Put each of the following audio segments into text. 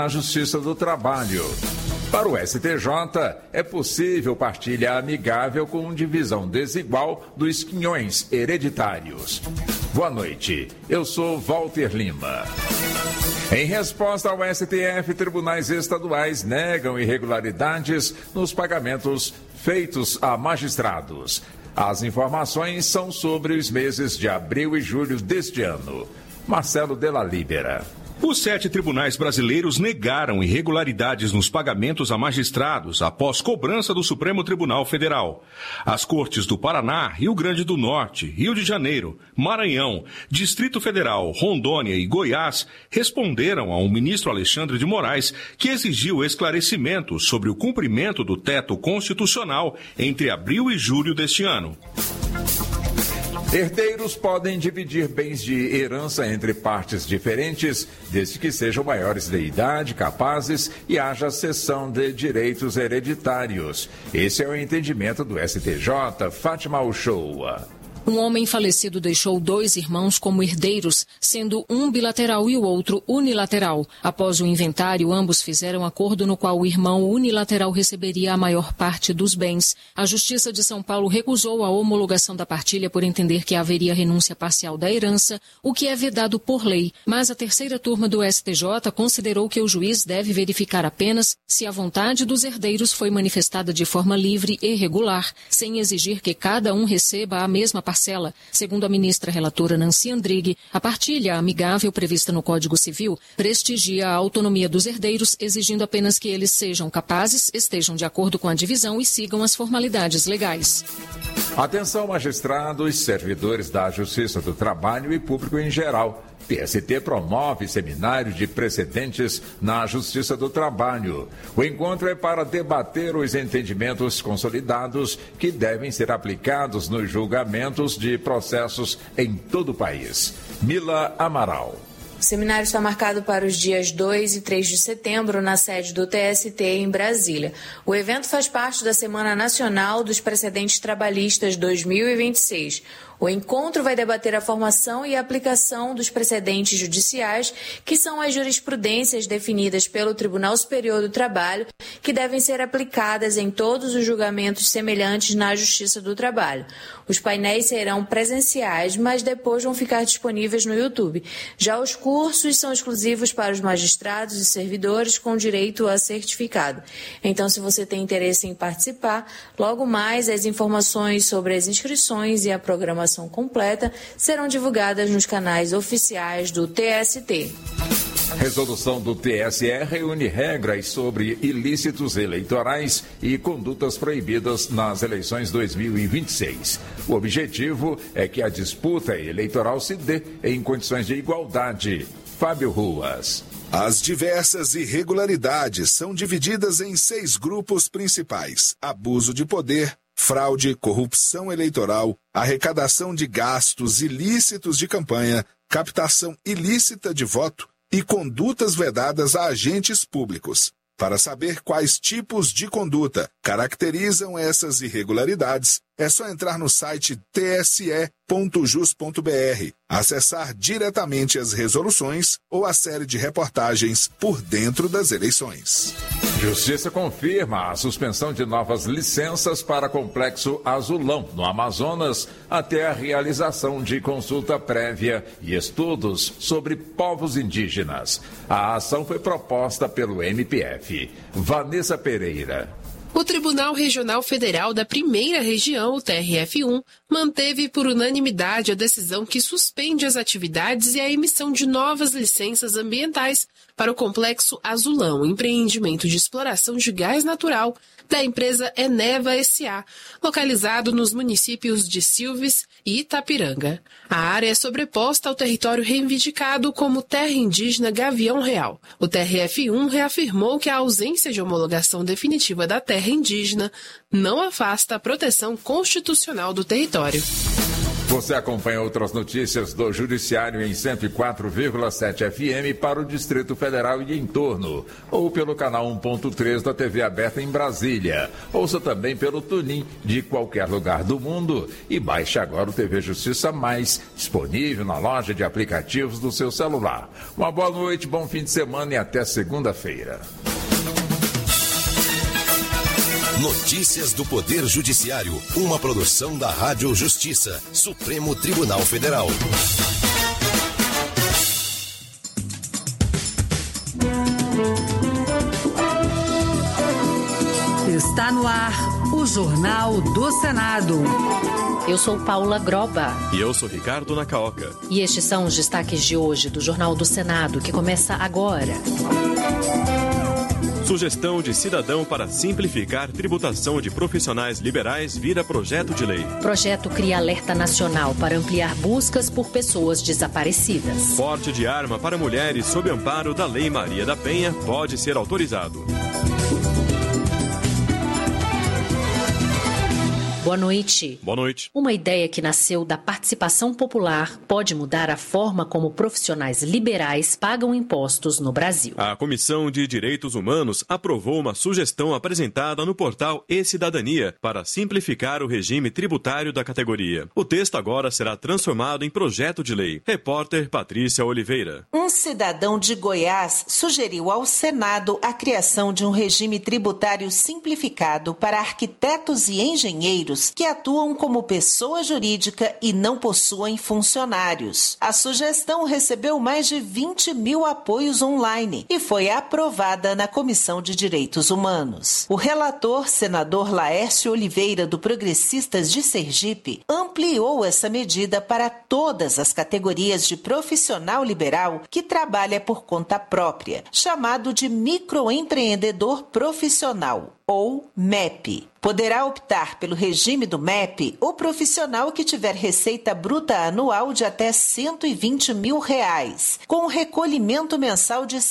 na Justiça do Trabalho. Para o STJ, é possível partilha amigável com divisão desigual dos quinhões hereditários. Boa noite, eu sou Walter Lima. Em resposta ao STF, tribunais estaduais negam irregularidades nos pagamentos feitos a magistrados. As informações são sobre os meses de abril e julho deste ano. Marcelo Della Libera. Os 7 tribunais brasileiros negaram irregularidades nos pagamentos a magistrados após cobrança do Supremo Tribunal Federal. As cortes do Paraná, Rio Grande do Norte, Rio de Janeiro, Maranhão, Distrito Federal, Rondônia e Goiás responderam ao ministro Alexandre de Moraes, que exigiu esclarecimentos sobre o cumprimento do teto constitucional entre abril e julho deste ano. Herdeiros podem dividir bens de herança entre partes diferentes, desde que sejam maiores de idade, capazes e haja cessão de direitos hereditários. Esse é o entendimento do STJ. Fátima Uchoa. Um homem falecido deixou 2 irmãos como herdeiros, sendo um bilateral e o outro unilateral. Após o inventário, ambos fizeram acordo no qual o irmão unilateral receberia a maior parte dos bens. A Justiça de São Paulo recusou a homologação da partilha por entender que haveria renúncia parcial da herança, o que é vedado por lei. Mas a terceira turma do STJ considerou que o juiz deve verificar apenas se a vontade dos herdeiros foi manifestada de forma livre e regular, sem exigir que cada um receba a mesma parcela. Segundo a ministra relatora Nancy Andrighi, a partilha amigável prevista no Código Civil prestigia a autonomia dos herdeiros, exigindo apenas que eles sejam capazes, estejam de acordo com a divisão e sigam as formalidades legais. Atenção, magistrados, servidores da Justiça do Trabalho e público em geral. TST promove seminário de precedentes na Justiça do Trabalho. O encontro é para debater os entendimentos consolidados que devem ser aplicados nos julgamentos de processos em todo o país. Mila Amaral. O seminário está marcado para os dias 2 e 3 de setembro na sede do TST em Brasília. O evento faz parte da Semana Nacional dos Precedentes Trabalhistas 2026. O encontro vai debater a formação e a aplicação dos precedentes judiciais, que são as jurisprudências definidas pelo Tribunal Superior do Trabalho, que devem ser aplicadas em todos os julgamentos semelhantes na Justiça do Trabalho. Os painéis serão presenciais, mas depois vão ficar disponíveis no YouTube. Já os cursos são exclusivos para os magistrados e servidores com direito a certificado. Então, se você tem interesse em participar, logo mais as informações sobre as inscrições e a programação completa serão divulgadas nos canais oficiais do TST. Resolução do TSE reúne regras sobre ilícitos eleitorais e condutas proibidas nas eleições 2026. O objetivo é que a disputa eleitoral se dê em condições de igualdade. Fábio Ruas. As diversas irregularidades são divididas em 6 grupos principais: abuso de poder, fraude, corrupção eleitoral, arrecadação de gastos ilícitos de campanha, captação ilícita de voto e condutas vedadas a agentes públicos. Para saber quais tipos de conduta caracterizam essas irregularidades, é só entrar no site tse.jus.br, acessar diretamente as resoluções ou a série de reportagens por dentro das eleições. Justiça confirma a suspensão de novas licenças para Complexo Azulão, no Amazonas, até a realização de consulta prévia e estudos sobre povos indígenas. A ação foi proposta pelo MPF. Vanessa Pereira. O Tribunal Regional Federal da Primeira Região, o TRF1, manteve por unanimidade a decisão que suspende as atividades e a emissão de novas licenças ambientais para o Complexo Azulão, empreendimento de exploração de gás natural da empresa Eneva S.A., localizado nos municípios de Silves e Itapiranga. A área é sobreposta ao território reivindicado como terra indígena Gavião Real. O TRF1 reafirmou que a ausência de homologação definitiva da terra indígena não afasta a proteção constitucional do território. Você acompanha outras notícias do Judiciário em 104,7 FM para o Distrito Federal e em torno, ou pelo canal 1.3 da TV aberta em Brasília. Ouça também pelo TuneIn de qualquer lugar do mundo e baixe agora o TV Justiça Mais, disponível na loja de aplicativos do seu celular. Uma boa noite, bom fim de semana e até segunda-feira. Notícias do Poder Judiciário, uma produção da Rádio Justiça, Supremo Tribunal Federal. Está no ar o Jornal do Senado. Eu sou Paula Groba. E eu sou Ricardo Nacaoca. E estes são os destaques de hoje do Jornal do Senado, que começa agora. Sugestão de cidadão para simplificar tributação de profissionais liberais vira projeto de lei. Projeto cria alerta nacional para ampliar buscas por pessoas desaparecidas. Porte de arma para mulheres sob amparo da Lei Maria da Penha pode ser autorizado. Boa noite. Boa noite. Uma ideia que nasceu da participação popular pode mudar a forma como profissionais liberais pagam impostos no Brasil. A Comissão de Direitos Humanos aprovou uma sugestão apresentada no portal E-Cidadania para simplificar o regime tributário da categoria. O texto agora será transformado em projeto de lei. Repórter Patrícia Oliveira. Um cidadão de Goiás sugeriu ao Senado a criação de um regime tributário simplificado para arquitetos e engenheiros que atuam como pessoa jurídica e não possuem funcionários. A sugestão recebeu mais de 20 mil apoios online e foi aprovada na Comissão de Direitos Humanos. O relator, senador Laércio Oliveira, do Progressistas de Sergipe, ampliou essa medida para todas as categorias de profissional liberal que trabalha por conta própria, chamado de microempreendedor profissional, ou MEP. Poderá optar pelo regime do MEP o profissional que tiver receita bruta anual de até R$120 mil, com recolhimento mensal de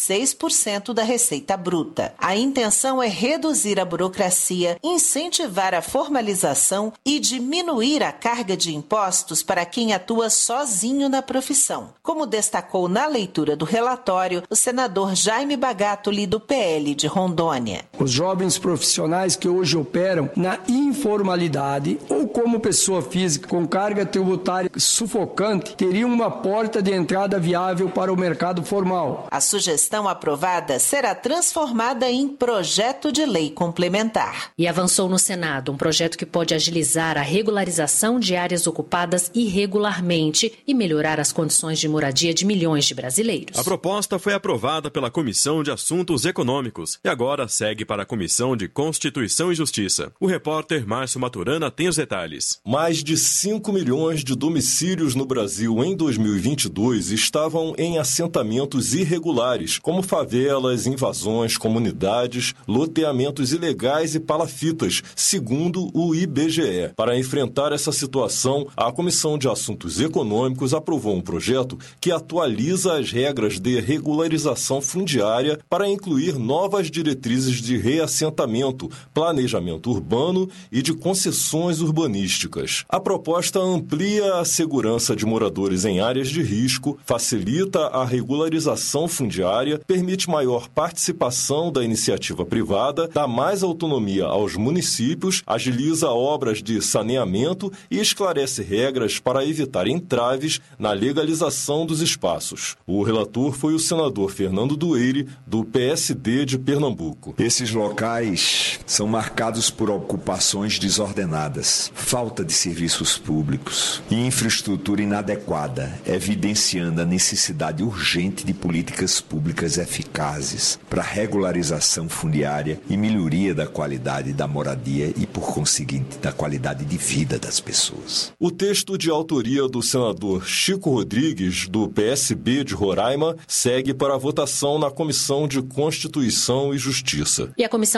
6% da receita bruta. A intenção é reduzir a burocracia, incentivar a formalização e diminuir a carga de impostos para quem atua sozinho na profissão, como destacou na leitura do relatório o senador Jaime Bagatoli, do PL de Rondônia. Os jovens profissionais que hoje operam na informalidade ou como pessoa física com carga tributária sufocante teriam uma porta de entrada viável para o mercado formal. A sugestão aprovada será transformada em projeto de lei complementar. E avançou no Senado um projeto que pode agilizar a regularização de áreas ocupadas irregularmente e melhorar as condições de moradia de milhões de brasileiros. A proposta foi aprovada pela Comissão de Assuntos Econômicos e agora segue para a Comissão de Constituição e Justiça. O repórter Márcio Maturana tem os detalhes. Mais de 5 milhões de domicílios no Brasil em 2022 estavam em assentamentos irregulares, como favelas, invasões, comunidades, loteamentos ilegais e palafitas, segundo o IBGE. Para enfrentar essa situação, a Comissão de Assuntos Econômicos aprovou um projeto que atualiza as regras de regularização fundiária para incluir novas diretrizes de reassentamento, planejamento urbano e de concessões urbanísticas. A proposta amplia a segurança de moradores em áreas de risco, facilita a regularização fundiária, permite maior participação da iniciativa privada, dá mais autonomia aos municípios, agiliza obras de saneamento e esclarece regras para evitar entraves na legalização dos espaços. O relator foi o senador Fernando Dueire, do PSD de Pernambuco. Esses locais são marcados por ocupações desordenadas, falta de serviços públicos e infraestrutura inadequada, evidenciando a necessidade urgente de políticas públicas eficazes para regularização fundiária e melhoria da qualidade da moradia e, por conseguinte, da qualidade de vida das pessoas. O texto de autoria do senador Chico Rodrigues, do PSB de Roraima, segue para a votação na Comissão de Constituição e Justiça. E a Comissão de Agricultura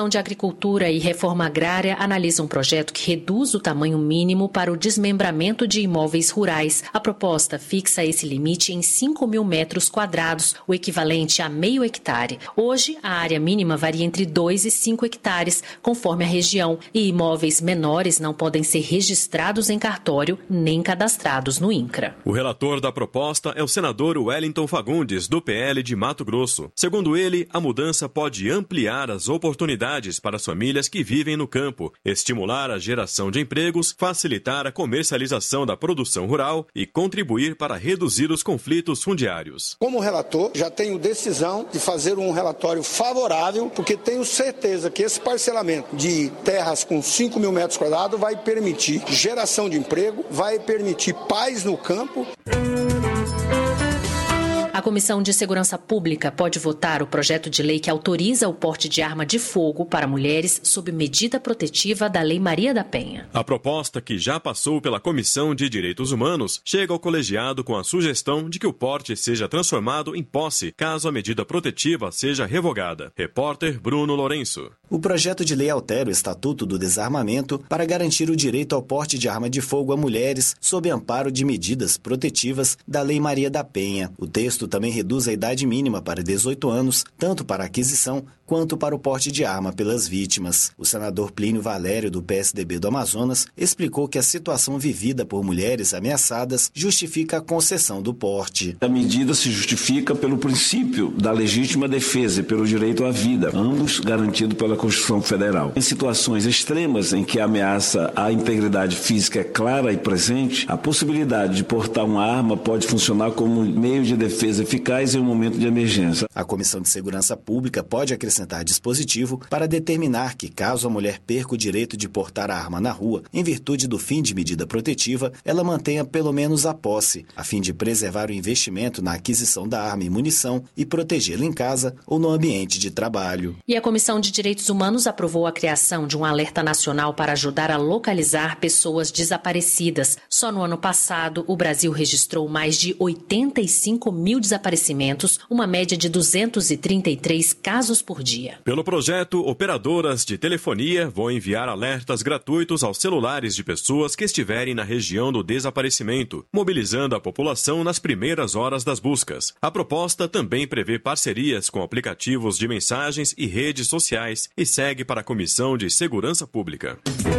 Agricultura e Reforma Agrária analisa um projeto que reduz o tamanho mínimo para o desmembramento de imóveis rurais. A proposta fixa esse limite em 5.000 metros quadrados, o equivalente a meio hectare. Hoje, a área mínima varia entre 2 e 5 hectares, conforme a região, e imóveis menores não podem ser registrados em cartório nem cadastrados no INCRA. O relator da proposta é o senador Wellington Fagundes, do PL de Mato Grosso. Segundo ele, a mudança pode ampliar as oportunidades para as famílias que vivem no campo, estimular a geração de empregos, facilitar a comercialização da produção rural e contribuir para reduzir os conflitos fundiários. Como relator, já tenho decisão de fazer um relatório favorável, porque tenho certeza que esse parcelamento de terras com 5.000 metros quadrados vai permitir geração de emprego, vai permitir paz no campo. A Comissão de Segurança Pública pode votar o projeto de lei que autoriza o porte de arma de fogo para mulheres sob medida protetiva da Lei Maria da Penha. A proposta, que já passou pela Comissão de Direitos Humanos, chega ao colegiado com a sugestão de que o porte seja transformado em posse, caso a medida protetiva seja revogada. Repórter Bruno Lourenço. O projeto de lei altera o Estatuto do Desarmamento para garantir o direito ao porte de arma de fogo a mulheres sob amparo de medidas protetivas da Lei Maria da Penha. O texto também reduz a idade mínima para 18 anos, tanto para a aquisição quanto para o porte de arma pelas vítimas. O senador Plínio Valério, do PSDB do Amazonas, explicou que a situação vivida por mulheres ameaçadas justifica a concessão do porte. A medida se justifica pelo princípio da legítima defesa e pelo direito à vida, ambos garantidos pela Constituição Federal. Em situações extremas em que a ameaça à integridade física é clara e presente, a possibilidade de portar uma arma pode funcionar como meio de defesa eficaz em um momento de emergência. A Comissão de Segurança Pública pode acrescentar dispositivo para determinar que, caso a mulher perca o direito de portar a arma na rua, em virtude do fim de medida protetiva, ela mantenha pelo menos a posse, a fim de preservar o investimento na aquisição da arma e munição e protegê-la em casa ou no ambiente de trabalho. E a Comissão de Direitos Humanos aprovou a criação de um alerta nacional para ajudar a localizar pessoas desaparecidas. Só no ano passado, o Brasil registrou mais de 85 mil desaparecimentos, uma média de 233 casos por dia. Pelo projeto, operadoras de telefonia vão enviar alertas gratuitos aos celulares de pessoas que estiverem na região do desaparecimento, mobilizando a população nas primeiras horas das buscas. A proposta também prevê parcerias com aplicativos de mensagens e redes sociais e segue para a Comissão de Segurança Pública.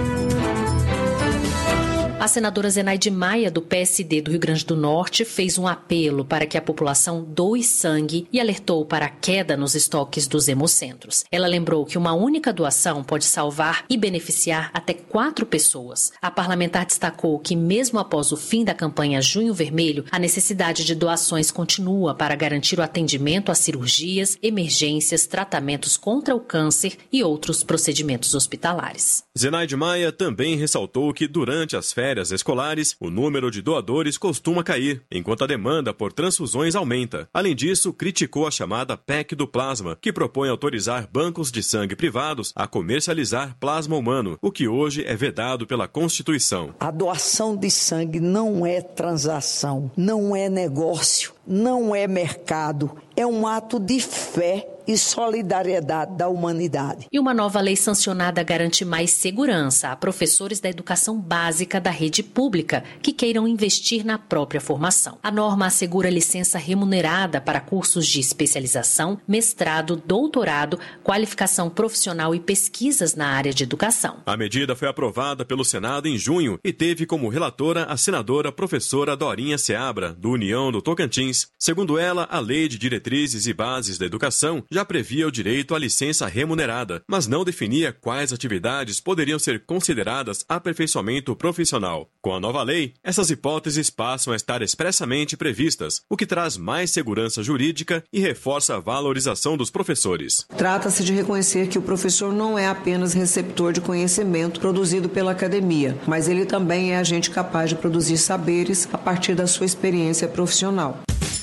A senadora Zenaide Maia, do PSD do Rio Grande do Norte, fez um apelo para que a população doe sangue e alertou para a queda nos estoques dos hemocentros. Ela lembrou que uma única doação pode salvar e beneficiar até 4 pessoas. A parlamentar destacou que, mesmo após o fim da campanha Junho Vermelho, a necessidade de doações continua para garantir o atendimento a cirurgias, emergências, tratamentos contra o câncer e outros procedimentos hospitalares. Zenaide Maia também ressaltou que, durante as férias escolares, o número de doadores costuma cair, enquanto a demanda por transfusões aumenta. Além disso, criticou a chamada PEC do plasma, que propõe autorizar bancos de sangue privados a comercializar plasma humano, o que hoje é vedado pela Constituição. A doação de sangue não é transação, não é negócio, não é mercado, é um ato de fé e solidariedade da humanidade. E uma nova lei sancionada garante mais segurança a professores da educação básica da rede pública que queiram investir na própria formação. A norma assegura licença remunerada para cursos de especialização, mestrado, doutorado, qualificação profissional e pesquisas na área de educação. A medida foi aprovada pelo Senado em junho e teve como relatora a senadora professora Dorinha Seabra, do União do Tocantins. Segundo ela, a Lei de Diretrizes e Bases da Educação já previa o direito à licença remunerada, mas não definia quais atividades poderiam ser consideradas aperfeiçoamento profissional. Com a nova lei, essas hipóteses passam a estar expressamente previstas, o que traz mais segurança jurídica e reforça a valorização dos professores. Trata-se de reconhecer que o professor não é apenas receptor de conhecimento produzido pela academia, mas ele também é agente capaz de produzir saberes a partir da sua experiência profissional.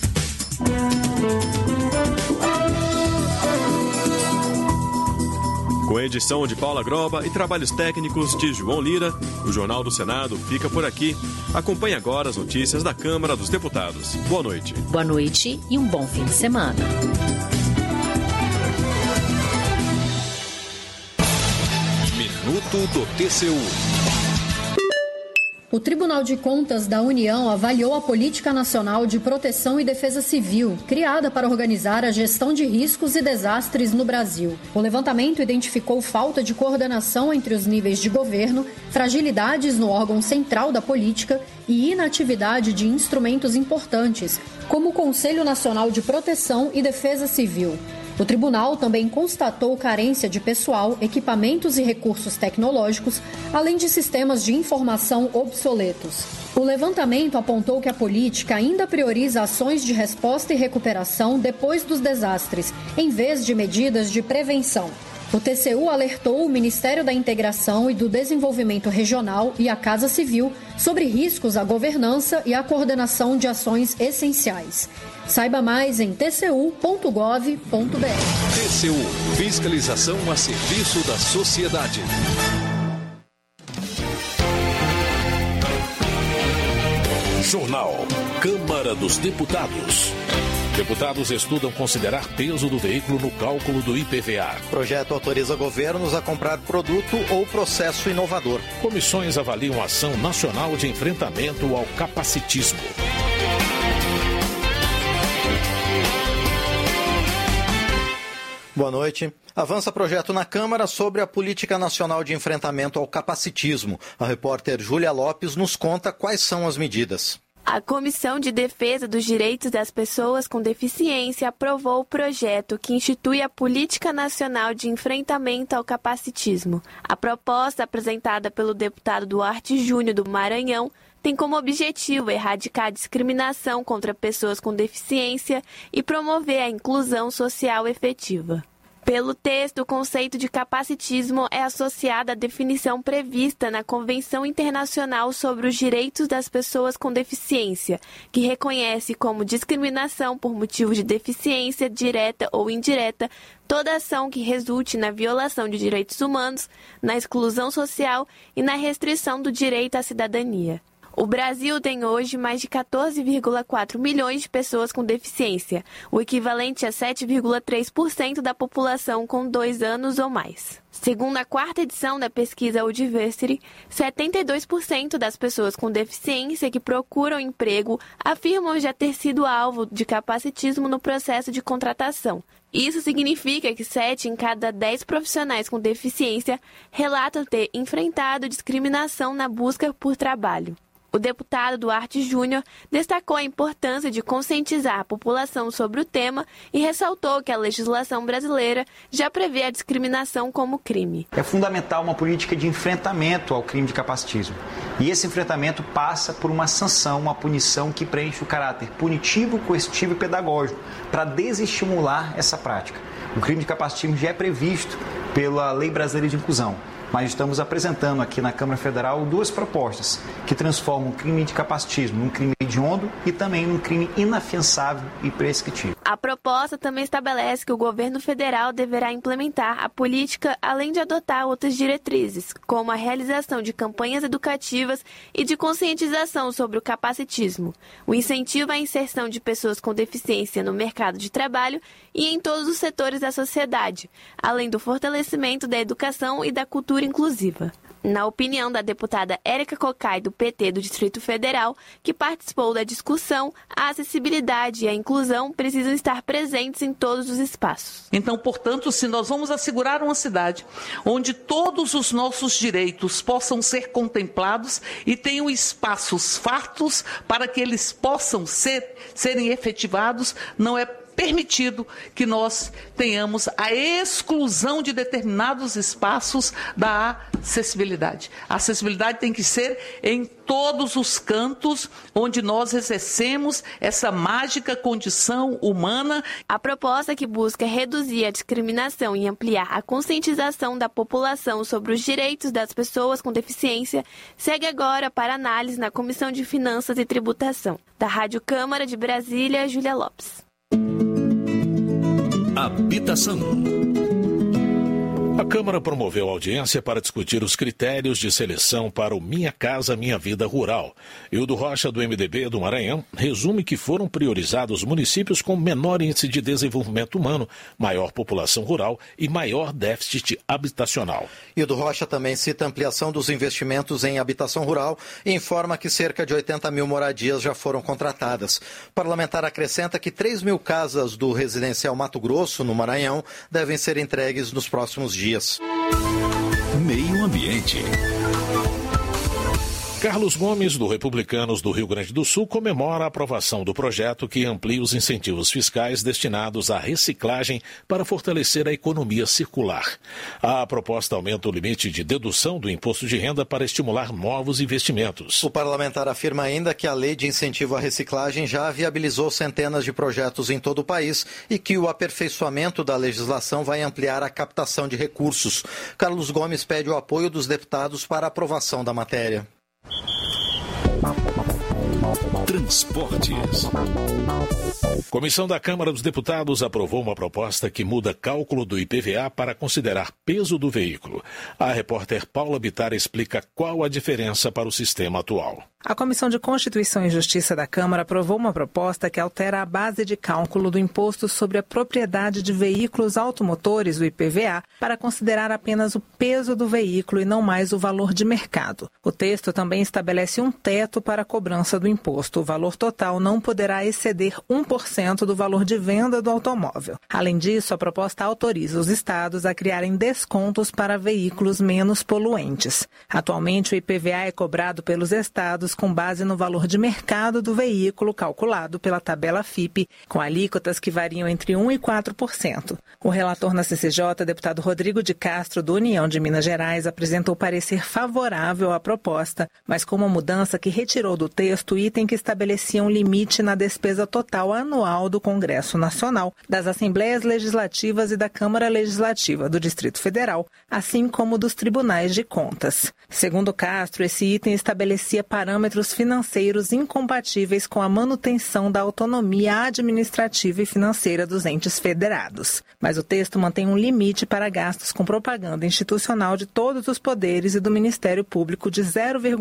Com a edição de Paula Groba e trabalhos técnicos de João Lira, o Jornal do Senado fica por aqui. Acompanhe agora as notícias da Câmara dos Deputados. Boa noite. Boa noite e um bom fim de semana. Momento do TCU. O Tribunal de Contas da União avaliou a Política Nacional de Proteção e Defesa Civil, criada para organizar a gestão de riscos e desastres no Brasil. O levantamento identificou falta de coordenação entre os níveis de governo, fragilidades no órgão central da política e inatividade de instrumentos importantes, como o Conselho Nacional de Proteção e Defesa Civil. O tribunal também constatou carência de pessoal, equipamentos e recursos tecnológicos, além de sistemas de informação obsoletos. O levantamento apontou que a política ainda prioriza ações de resposta e recuperação depois dos desastres, em vez de medidas de prevenção. O TCU alertou o Ministério da Integração e do Desenvolvimento Regional e a Casa Civil sobre riscos à governança e à coordenação de ações essenciais. Saiba mais em tcu.gov.br. TCU, fiscalização a serviço da sociedade. Jornal Câmara dos Deputados. Deputados estudam considerar peso do veículo no cálculo do IPVA. Projeto autoriza governos a comprar produto ou processo inovador. Comissões avaliam ação nacional de enfrentamento ao capacitismo. Boa noite. Avança projeto na Câmara sobre a Política Nacional de Enfrentamento ao Capacitismo. A repórter Júlia Lopes nos conta quais são as medidas. A Comissão de Defesa dos Direitos das Pessoas com Deficiência aprovou o projeto que institui a Política Nacional de Enfrentamento ao Capacitismo. A proposta, apresentada pelo deputado Duarte Júnior do Maranhão, tem como objetivo erradicar a discriminação contra pessoas com deficiência e promover a inclusão social efetiva. Pelo texto, o conceito de capacitismo é associado à definição prevista na Convenção Internacional sobre os Direitos das Pessoas com Deficiência, que reconhece como discriminação por motivo de deficiência, direta ou indireta, toda ação que resulte na violação de direitos humanos, na exclusão social e na restrição do direito à cidadania. O Brasil tem hoje mais de 14,4 milhões de pessoas com deficiência, o equivalente a 7,3% da população com 2 anos ou mais. Segundo a 4ª edição da pesquisa Audiversity, 72% das pessoas com deficiência que procuram emprego afirmam já ter sido alvo de capacitismo no processo de contratação. Isso significa que 7 em cada 10 profissionais com deficiência relatam ter enfrentado discriminação na busca por trabalho. O deputado Duarte Júnior destacou a importância de conscientizar a população sobre o tema e ressaltou que a legislação brasileira já prevê a discriminação como crime. É fundamental uma política de enfrentamento ao crime de capacitismo. E esse enfrentamento passa por uma sanção, uma punição que preenche o caráter punitivo, coercitivo e pedagógico, para desestimular essa prática. O crime de capacitismo já é previsto pela Lei Brasileira de Inclusão. Mas estamos apresentando aqui na Câmara Federal 2 propostas que transformam o crime de capacitismo num crime hediondo e também num crime inafiançável e prescritível. A proposta também estabelece que o governo federal deverá implementar a política além de adotar outras diretrizes, como a realização de campanhas educativas e de conscientização sobre o capacitismo, o incentivo à inserção de pessoas com deficiência no mercado de trabalho e em todos os setores da sociedade, além do fortalecimento da educação e da cultura inclusiva. Na opinião da deputada Érica Cocai, do PT do Distrito Federal, que participou da discussão, a acessibilidade e a inclusão precisam estar presentes em todos os espaços. Então, portanto, se nós vamos assegurar uma cidade onde todos os nossos direitos possam ser contemplados e tenham espaços fartos para que eles possam serem efetivados, não é permitido que nós tenhamos a exclusão de determinados espaços da acessibilidade. A acessibilidade tem que ser em todos os cantos onde nós exercemos essa mágica condição humana. A proposta que busca reduzir a discriminação e ampliar a conscientização da população sobre os direitos das pessoas com deficiência segue agora para análise na Comissão de Finanças e Tributação. Da Rádio Câmara de Brasília, Júlia Lopes. Habitação. A Câmara promoveu audiência para discutir os critérios de seleção para o Minha Casa Minha Vida Rural. Hildo Rocha, do MDB do Maranhão, resume que foram priorizados municípios com menor índice de desenvolvimento humano, maior população rural e maior déficit habitacional. Hildo Rocha também cita a ampliação dos investimentos em habitação rural e informa que cerca de 80 mil moradias já foram contratadas. O parlamentar acrescenta que 3 mil casas do residencial Mato Grosso, no Maranhão, devem ser entregues nos próximos dias. Meio Ambiente. Carlos Gomes, do Republicanos do Rio Grande do Sul, comemora a aprovação do projeto que amplia os incentivos fiscais destinados à reciclagem para fortalecer a economia circular. A proposta aumenta o limite de dedução do imposto de renda para estimular novos investimentos. O parlamentar afirma ainda que a lei de incentivo à reciclagem já viabilizou centenas de projetos em todo o país e que o aperfeiçoamento da legislação vai ampliar a captação de recursos. Carlos Gomes pede o apoio dos deputados para a aprovação da matéria. Transportes. Comissão da Câmara dos Deputados aprovou uma proposta que muda cálculo do IPVA para considerar peso do veículo. A repórter Paula Bittar explica qual a diferença para o sistema atual. A Comissão de Constituição e Justiça da Câmara aprovou uma proposta que altera a base de cálculo do Imposto sobre a Propriedade de Veículos Automotores, o IPVA, para considerar apenas o peso do veículo e não mais o valor de mercado. O texto também estabelece um teto para a cobrança do imposto. O valor total não poderá exceder 1% do valor de venda do automóvel. Além disso, a proposta autoriza os estados a criarem descontos para veículos menos poluentes. Atualmente, o IPVA é cobrado pelos estados com base no valor de mercado do veículo calculado pela tabela FIPE, com alíquotas que variam entre 1% e 4%. O relator na CCJ, deputado Rodrigo de Castro, do União de Minas Gerais, apresentou parecer favorável à proposta, mas com uma mudança que retirou do texto o item que estabelecia um limite na despesa total anual do Congresso Nacional, das Assembleias Legislativas e da Câmara Legislativa do Distrito Federal, assim como dos Tribunais de Contas. Segundo Castro, esse item estabelecia parâmetros financeiros incompatíveis com a manutenção da autonomia administrativa e financeira dos entes federados. Mas o texto mantém um limite para gastos com propaganda institucional de todos os poderes e do Ministério Público de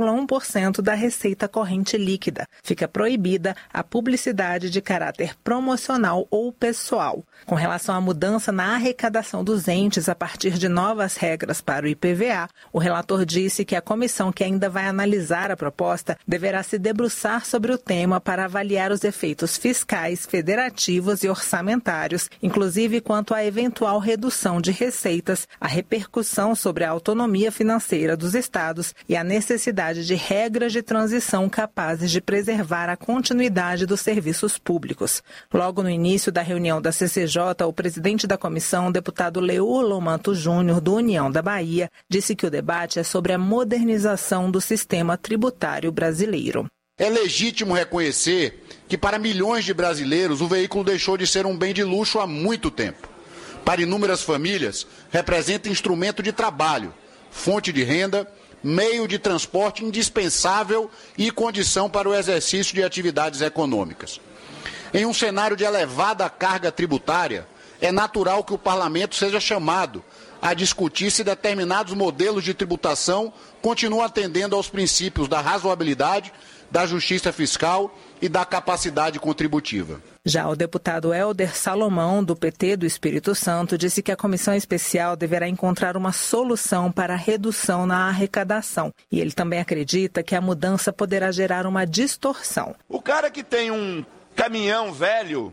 0,1% da receita corrente líquida. Fica proibida a publicidade de caráter promocional ou pessoal. Com relação à mudança na arrecadação dos entes a partir de novas regras para o IPVA, o relator disse que a comissão que ainda vai analisar a proposta deverá se debruçar sobre o tema para avaliar os efeitos fiscais, federativos e orçamentários, inclusive quanto à eventual redução de receitas, a repercussão sobre a autonomia financeira dos estados e a necessidade de regras de transição capazes de preservar a continuidade dos serviços públicos. Logo no início da reunião da CCJ, o presidente da comissão, o deputado Leor Lomanto Júnior, do União da Bahia, disse que o debate é sobre a modernização do sistema tributário brasileiro. É legítimo reconhecer que para milhões de brasileiros o veículo deixou de ser um bem de luxo há muito tempo. Para inúmeras famílias, representa instrumento de trabalho, fonte de renda, meio de transporte indispensável e condição para o exercício de atividades econômicas. Em um cenário de elevada carga tributária, é natural que o parlamento seja chamado a discutir se determinados modelos de tributação continuam atendendo aos princípios da razoabilidade, da justiça fiscal e da capacidade contributiva. Já o deputado Helder Salomão, do PT do Espírito Santo, disse que a comissão especial deverá encontrar uma solução para a redução na arrecadação. E ele também acredita que a mudança poderá gerar uma distorção. O cara que tem um caminhão velho,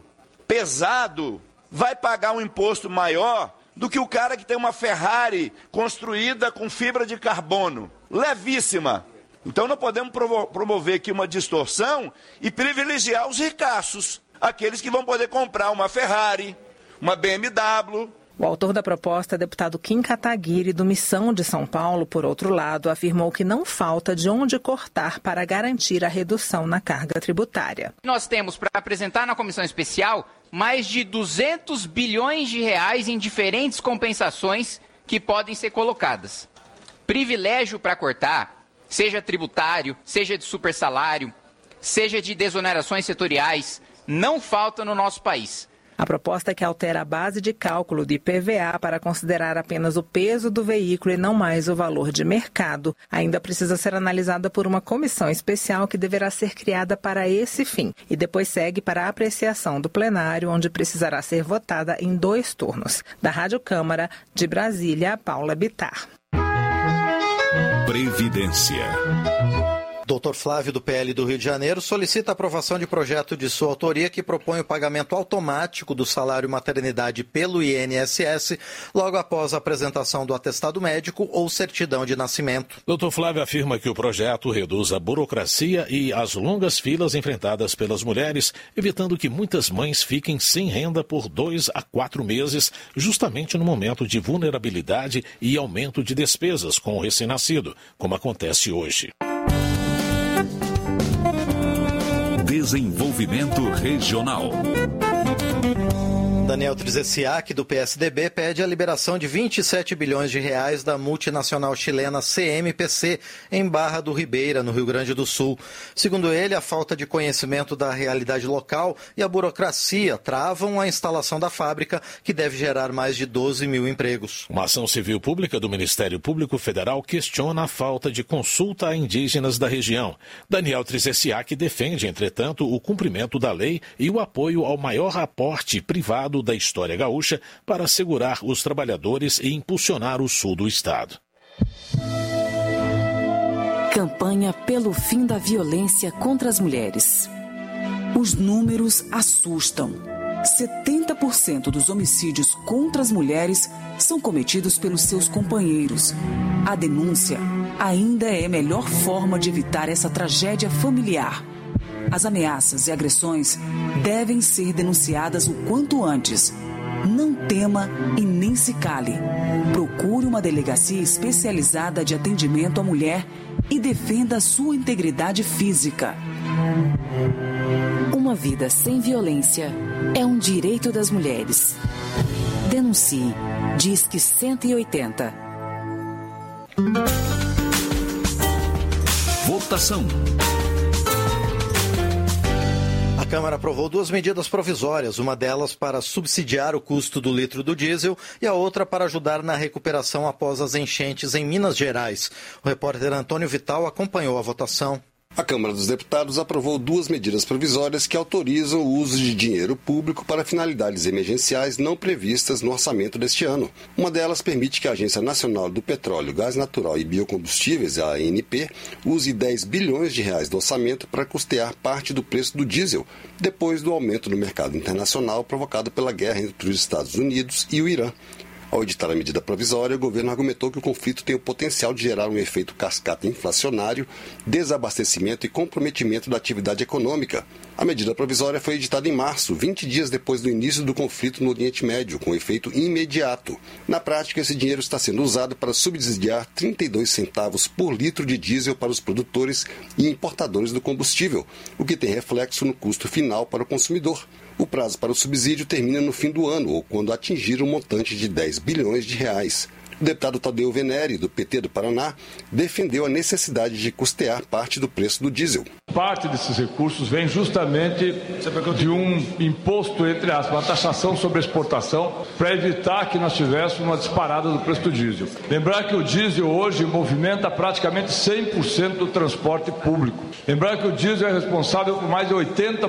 pesado, vai pagar um imposto maior do que o cara que tem uma Ferrari construída com fibra de carbono, levíssima. Então não podemos promover aqui uma distorção e privilegiar os ricaços, aqueles que vão poder comprar uma Ferrari, uma BMW. O autor da proposta, deputado Kim Kataguiri, do Missão de São Paulo, por outro lado, afirmou que não falta de onde cortar para garantir a redução na carga tributária. Nós temos para apresentar na comissão especial mais de 200 bilhões de reais em diferentes compensações que podem ser colocadas. Privilégio para cortar, seja tributário, seja de supersalário, seja de desonerações setoriais, não falta no nosso país. A proposta é que altera a base de cálculo do IPVA para considerar apenas o peso do veículo e não mais o valor de mercado. Ainda precisa ser analisada por uma comissão especial que deverá ser criada para esse fim e depois segue para a apreciação do plenário, onde precisará ser votada em 2 turnos. Da Rádio Câmara, de Brasília, Paula Bittar. Previdência. Dr. Flávio, do PL do Rio de Janeiro, solicita a aprovação de projeto de sua autoria que propõe o pagamento automático do salário maternidade pelo INSS logo após a apresentação do atestado médico ou certidão de nascimento. Dr. Flávio afirma que o projeto reduz a burocracia e as longas filas enfrentadas pelas mulheres, evitando que muitas mães fiquem sem renda por 2 a 4 meses, justamente no momento de vulnerabilidade e aumento de despesas com o recém-nascido, como acontece hoje. Desenvolvimento Regional. Daniel Trzeziak, do PSDB, pede a liberação de 27 bilhões de reais da multinacional chilena CMPC em Barra do Ribeira, no Rio Grande do Sul. Segundo ele, a falta de conhecimento da realidade local e a burocracia travam a instalação da fábrica, que deve gerar mais de 12 mil empregos. Uma ação civil pública do Ministério Público Federal questiona a falta de consulta a indígenas da região. Daniel Trzeziak defende, entretanto, o cumprimento da lei e o apoio ao maior aporte privado da história gaúcha para assegurar os trabalhadores e impulsionar o sul do estado. Campanha pelo fim da violência contra as mulheres. Os números assustam. 70% dos homicídios contra as mulheres são cometidos pelos seus companheiros. A denúncia ainda é a melhor forma de evitar essa tragédia familiar. As ameaças e agressões devem ser denunciadas o quanto antes. Não tema e nem se cale. Procure uma delegacia especializada de atendimento à mulher e defenda a sua integridade física. Uma vida sem violência é um direito das mulheres. Denuncie. Disque 180. Votação. A Câmara aprovou 2 medidas provisórias, uma delas para subsidiar o custo do litro do diesel e a outra para ajudar na recuperação após as enchentes em Minas Gerais. O repórter Antônio Vital acompanhou a votação. A Câmara dos Deputados aprovou 2 medidas provisórias que autorizam o uso de dinheiro público para finalidades emergenciais não previstas no orçamento deste ano. Uma delas permite que a Agência Nacional do Petróleo, Gás Natural e Biocombustíveis, a ANP, use 10 bilhões de reais do orçamento para custear parte do preço do diesel, depois do aumento no mercado internacional provocado pela guerra entre os Estados Unidos e o Irã. Ao editar a medida provisória, o governo argumentou que o conflito tem o potencial de gerar um efeito cascata inflacionário, desabastecimento e comprometimento da atividade econômica. A medida provisória foi editada em março, 20 dias depois do início do conflito no Oriente Médio, com efeito imediato. Na prática, esse dinheiro está sendo usado para subsidiar 32 centavos por litro de diesel para os produtores e importadores do combustível, o que tem reflexo no custo final para o consumidor. O prazo para o subsídio termina no fim do ano ou quando atingir um montante de 10 bilhões de reais. O deputado Tadeu Venere, do PT do Paraná, defendeu a necessidade de custear parte do preço do diesel. Parte desses recursos vem justamente de um imposto, entre aspas, uma taxação sobre a exportação, para evitar que nós tivéssemos uma disparada do preço do diesel. Lembrar que o diesel hoje movimenta praticamente 100% do transporte público. Lembrar que o diesel é responsável por mais de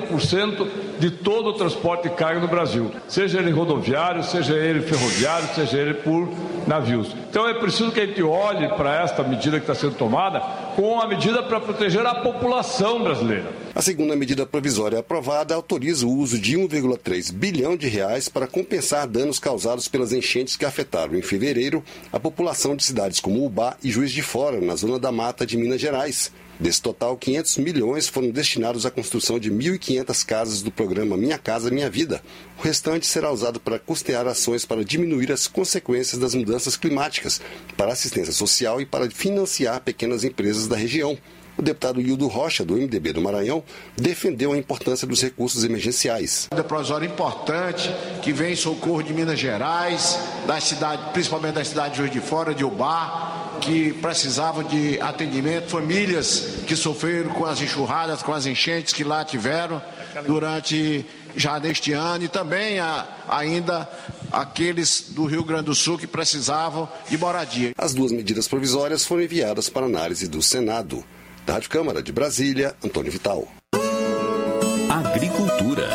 80% de todo o transporte de carga no Brasil, seja ele rodoviário, seja ele ferroviário, seja ele por navios. Então é preciso que a gente olhe para esta medida que está sendo tomada com uma medida para proteger a população brasileira. A segunda medida provisória aprovada autoriza o uso de 1,3 bilhão de reais para compensar danos causados pelas enchentes que afetaram em fevereiro a população de cidades como Ubá e Juiz de Fora, na zona da Mata de Minas Gerais. Desse total, 500 milhões foram destinados à construção de 1.500 casas do programa Minha Casa Minha Vida. O restante será usado para custear ações para diminuir as consequências das mudanças climáticas, para assistência social e para financiar pequenas empresas da região. O deputado Hildo Rocha, do MDB do Maranhão, defendeu a importância dos recursos emergenciais. É um provisório importante que vem em socorro de Minas Gerais, da cidade, principalmente da cidade de Juiz de Fora, de Ubá, que precisavam de atendimento, famílias que sofreram com as enxurradas, com as enchentes que lá tiveram durante já neste ano, e também ainda aqueles do Rio Grande do Sul que precisavam de moradia. As duas medidas provisórias foram enviadas para análise do Senado. Da Rádio Câmara de Brasília, Antônio Vital. Agricultura.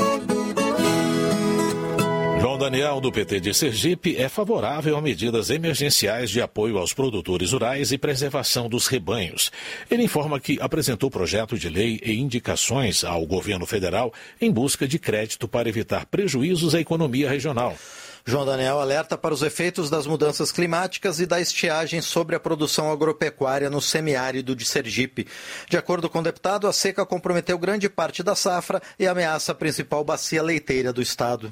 João Daniel, do PT de Sergipe, é favorável a medidas emergenciais de apoio aos produtores rurais e preservação dos rebanhos. Ele informa que apresentou projeto de lei e indicações ao governo federal em busca de crédito para evitar prejuízos à economia regional. João Daniel alerta para os efeitos das mudanças climáticas e da estiagem sobre a produção agropecuária no semiárido de Sergipe. De acordo com o deputado, a seca comprometeu grande parte da safra e ameaça a principal bacia leiteira do estado.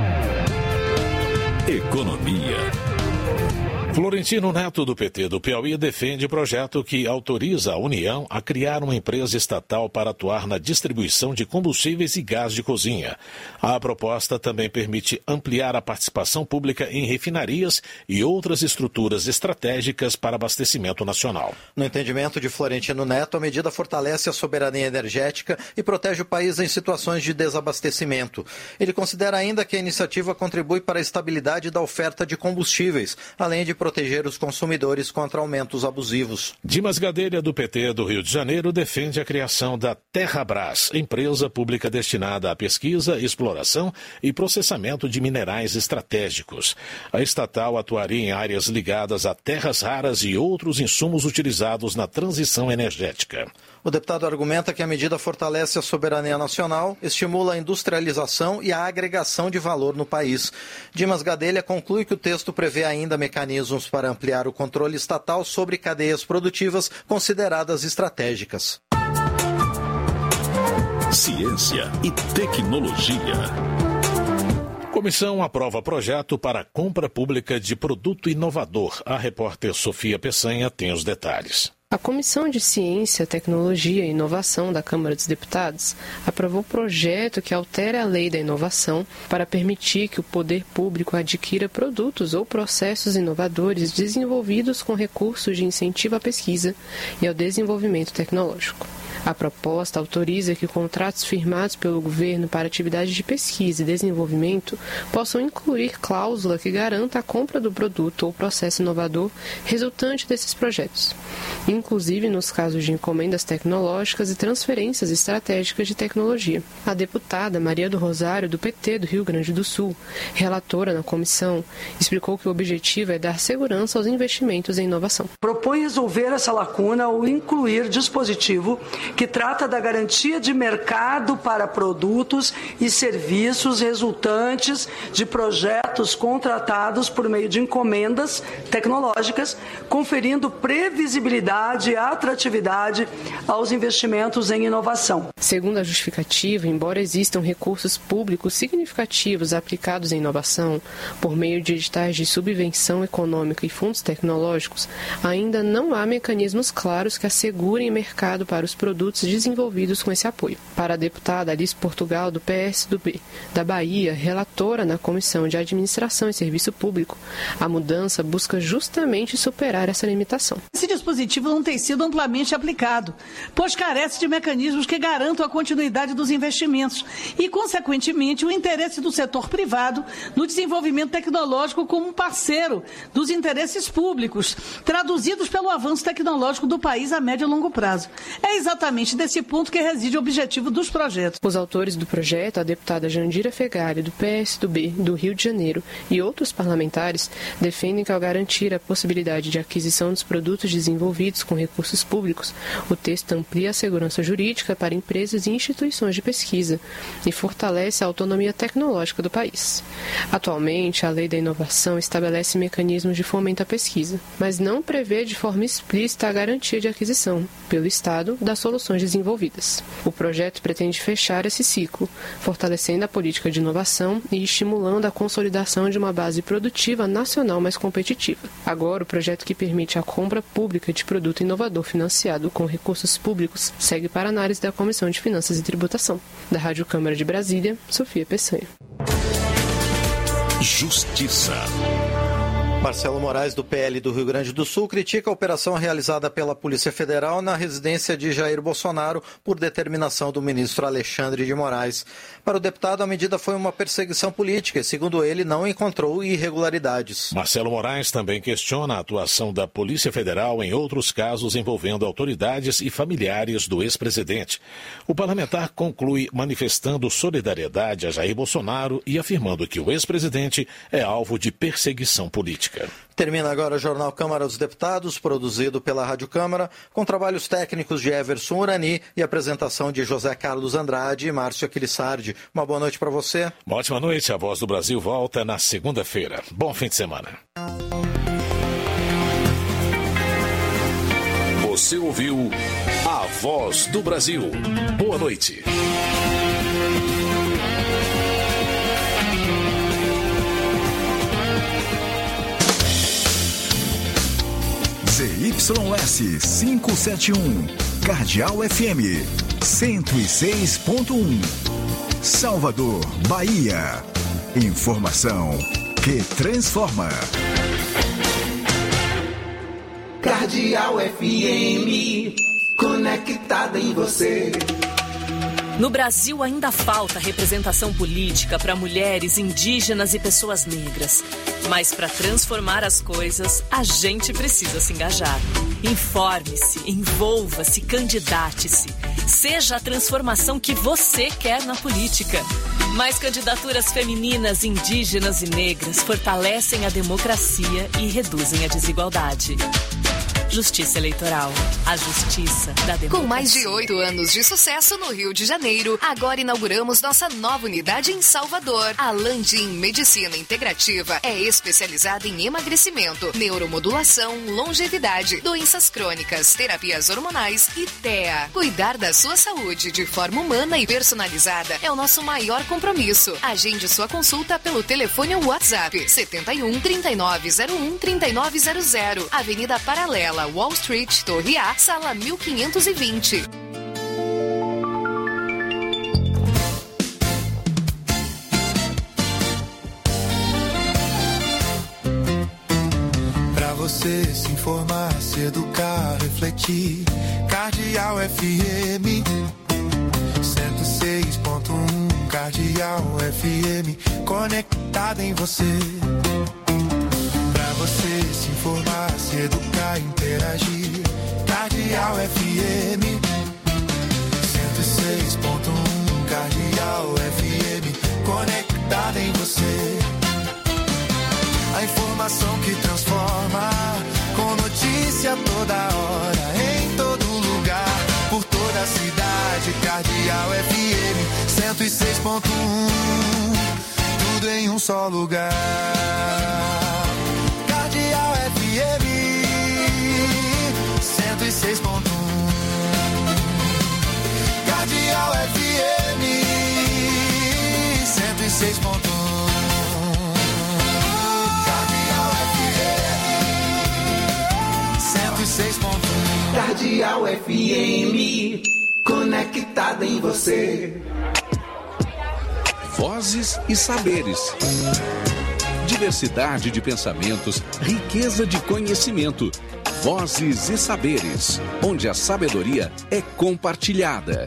Economia. Florentino Neto, do PT do Piauí, defende projeto que autoriza a União a criar uma empresa estatal para atuar na distribuição de combustíveis e gás de cozinha. A proposta também permite ampliar a participação pública em refinarias e outras estruturas estratégicas para abastecimento nacional. No entendimento de Florentino Neto, a medida fortalece a soberania energética e protege o país em situações de desabastecimento. Ele considera ainda que a iniciativa contribui para a estabilidade da oferta de combustíveis, além de proteger os consumidores contra aumentos abusivos. Dimas Gadelha, do PT do Rio de Janeiro, defende a criação da Terrabras, empresa pública destinada à pesquisa, exploração e processamento de minerais estratégicos. A estatal atuaria em áreas ligadas a terras raras e outros insumos utilizados na transição energética. O deputado argumenta que a medida fortalece a soberania nacional, estimula a industrialização e a agregação de valor no país. Dimas Gadelha conclui que o texto prevê ainda mecanismos para ampliar o controle estatal sobre cadeias produtivas consideradas estratégicas. Ciência e tecnologia. Comissão aprova projeto para compra pública de produto inovador. A repórter Sofia Peçanha tem os detalhes. A Comissão de Ciência, Tecnologia e Inovação da Câmara dos Deputados aprovou projeto que altera a Lei da Inovação para permitir que o poder público adquira produtos ou processos inovadores desenvolvidos com recursos de incentivo à pesquisa e ao desenvolvimento tecnológico. A proposta autoriza que contratos firmados pelo governo para atividades de pesquisa e desenvolvimento possam incluir cláusula que garanta a compra do produto ou processo inovador resultante desses projetos, inclusive nos casos de encomendas tecnológicas e transferências estratégicas de tecnologia. A deputada Maria do Rosário, do PT do Rio Grande do Sul, relatora na comissão, explicou que o objetivo é dar segurança aos investimentos em inovação. Propõe resolver essa lacuna ao incluir dispositivo que trata da garantia de mercado para produtos e serviços resultantes de projetos contratados por meio de encomendas tecnológicas, conferindo previsibilidade e atratividade aos investimentos em inovação. Segundo a justificativa, embora existam recursos públicos significativos aplicados em inovação por meio de editais de subvenção econômica e fundos tecnológicos, ainda não há mecanismos claros que assegurem mercado para os produtos desenvolvidos com esse apoio. Para a deputada Alice Portugal, do PSDB da Bahia, relatora na Comissão de Administração e Serviço Público, a mudança busca justamente superar essa limitação. Esse dispositivo não tem sido amplamente aplicado, pois carece de mecanismos que garantam a continuidade dos investimentos e, consequentemente, o interesse do setor privado no desenvolvimento tecnológico como um parceiro dos interesses públicos, traduzidos pelo avanço tecnológico do país a médio e longo prazo. É exatamente desse ponto que reside o objetivo dos projetos. Os autores do projeto, a deputada Jandira Fegali, do PSDB do Rio de Janeiro, e outros parlamentares, defendem que, ao garantir a possibilidade de aquisição dos produtos desenvolvidos com recursos públicos, o texto amplia a segurança jurídica para empresas e instituições de pesquisa e fortalece a autonomia tecnológica do país. Atualmente, a Lei da Inovação estabelece mecanismos de fomento à pesquisa, mas não prevê de forma explícita a garantia de aquisição, pelo Estado, das soluções desenvolvidas. O projeto pretende fechar esse ciclo, fortalecendo a política de inovação e estimulando a consolidação de uma base produtiva nacional mais competitiva. Agora, o projeto que permite a compra pública de produto inovador financiado com recursos públicos segue para análise da Comissão de Finanças e Tributação. Da Rádio Câmara de Brasília, Sofia Peçanha. Justiça. Marcelo Moraes, do PL do Rio Grande do Sul, critica a operação realizada pela Polícia Federal na residência de Jair Bolsonaro por determinação do ministro Alexandre de Moraes. Para o deputado, a medida foi uma perseguição política e, segundo ele, não encontrou irregularidades. Marcelo Moraes também questiona a atuação da Polícia Federal em outros casos envolvendo autoridades e familiares do ex-presidente. O parlamentar conclui manifestando solidariedade a Jair Bolsonaro e afirmando que o ex-presidente é alvo de perseguição política. Termina agora o Jornal Câmara dos Deputados, produzido pela Rádio Câmara, com trabalhos técnicos de Everson Urani e apresentação de José Carlos Andrade e Márcio Aquilissardi. Uma boa noite para você. Uma ótima noite. A Voz do Brasil volta na segunda-feira. Bom fim de semana. Você ouviu A Voz do Brasil. Boa noite. ZYS 571, Cardeal FM 106.1, Salvador, Bahia. Informação que transforma. Cardeal FM, conectada em você. No Brasil ainda falta representação política para mulheres, indígenas e pessoas negras. Mas para transformar as coisas, a gente precisa se engajar. Informe-se, envolva-se, candidate-se. Seja a transformação que você quer na política. Mais candidaturas femininas, indígenas e negras fortalecem a democracia e reduzem a desigualdade. Justiça Eleitoral. A justiça da democracia. Com mais de 8 anos de sucesso no Rio de Janeiro, agora inauguramos nossa nova unidade em Salvador. A Landim Medicina Integrativa é especializada em emagrecimento, neuromodulação, longevidade, doenças crônicas, terapias hormonais e TEA. Cuidar da sua saúde de forma humana e personalizada é o nosso maior compromisso. Agende sua consulta pelo telefone ou WhatsApp 71 3901 3900, Avenida Paralela, Wall Street, Torre A, sala 1520. Pra você se informar, se educar, refletir. Cardeal FM 106.1, Cardeal FM, conectada em você. Pra você se informar, se educar, interagir. Cardeal FM 106.1, Cardeal FM, conectada em você. A informação que transforma, com notícia toda hora, em todo lugar, por toda a cidade. Cardeal FM 106.1, tudo em um só lugar. Cardeal FM 106.1, Cardeal FM 106.1, Cardeal FM 106.1, Cardeal FM, conectada em você. Vozes e saberes. Diversidade de pensamentos, riqueza de conhecimento. Vozes e saberes, onde a sabedoria é compartilhada.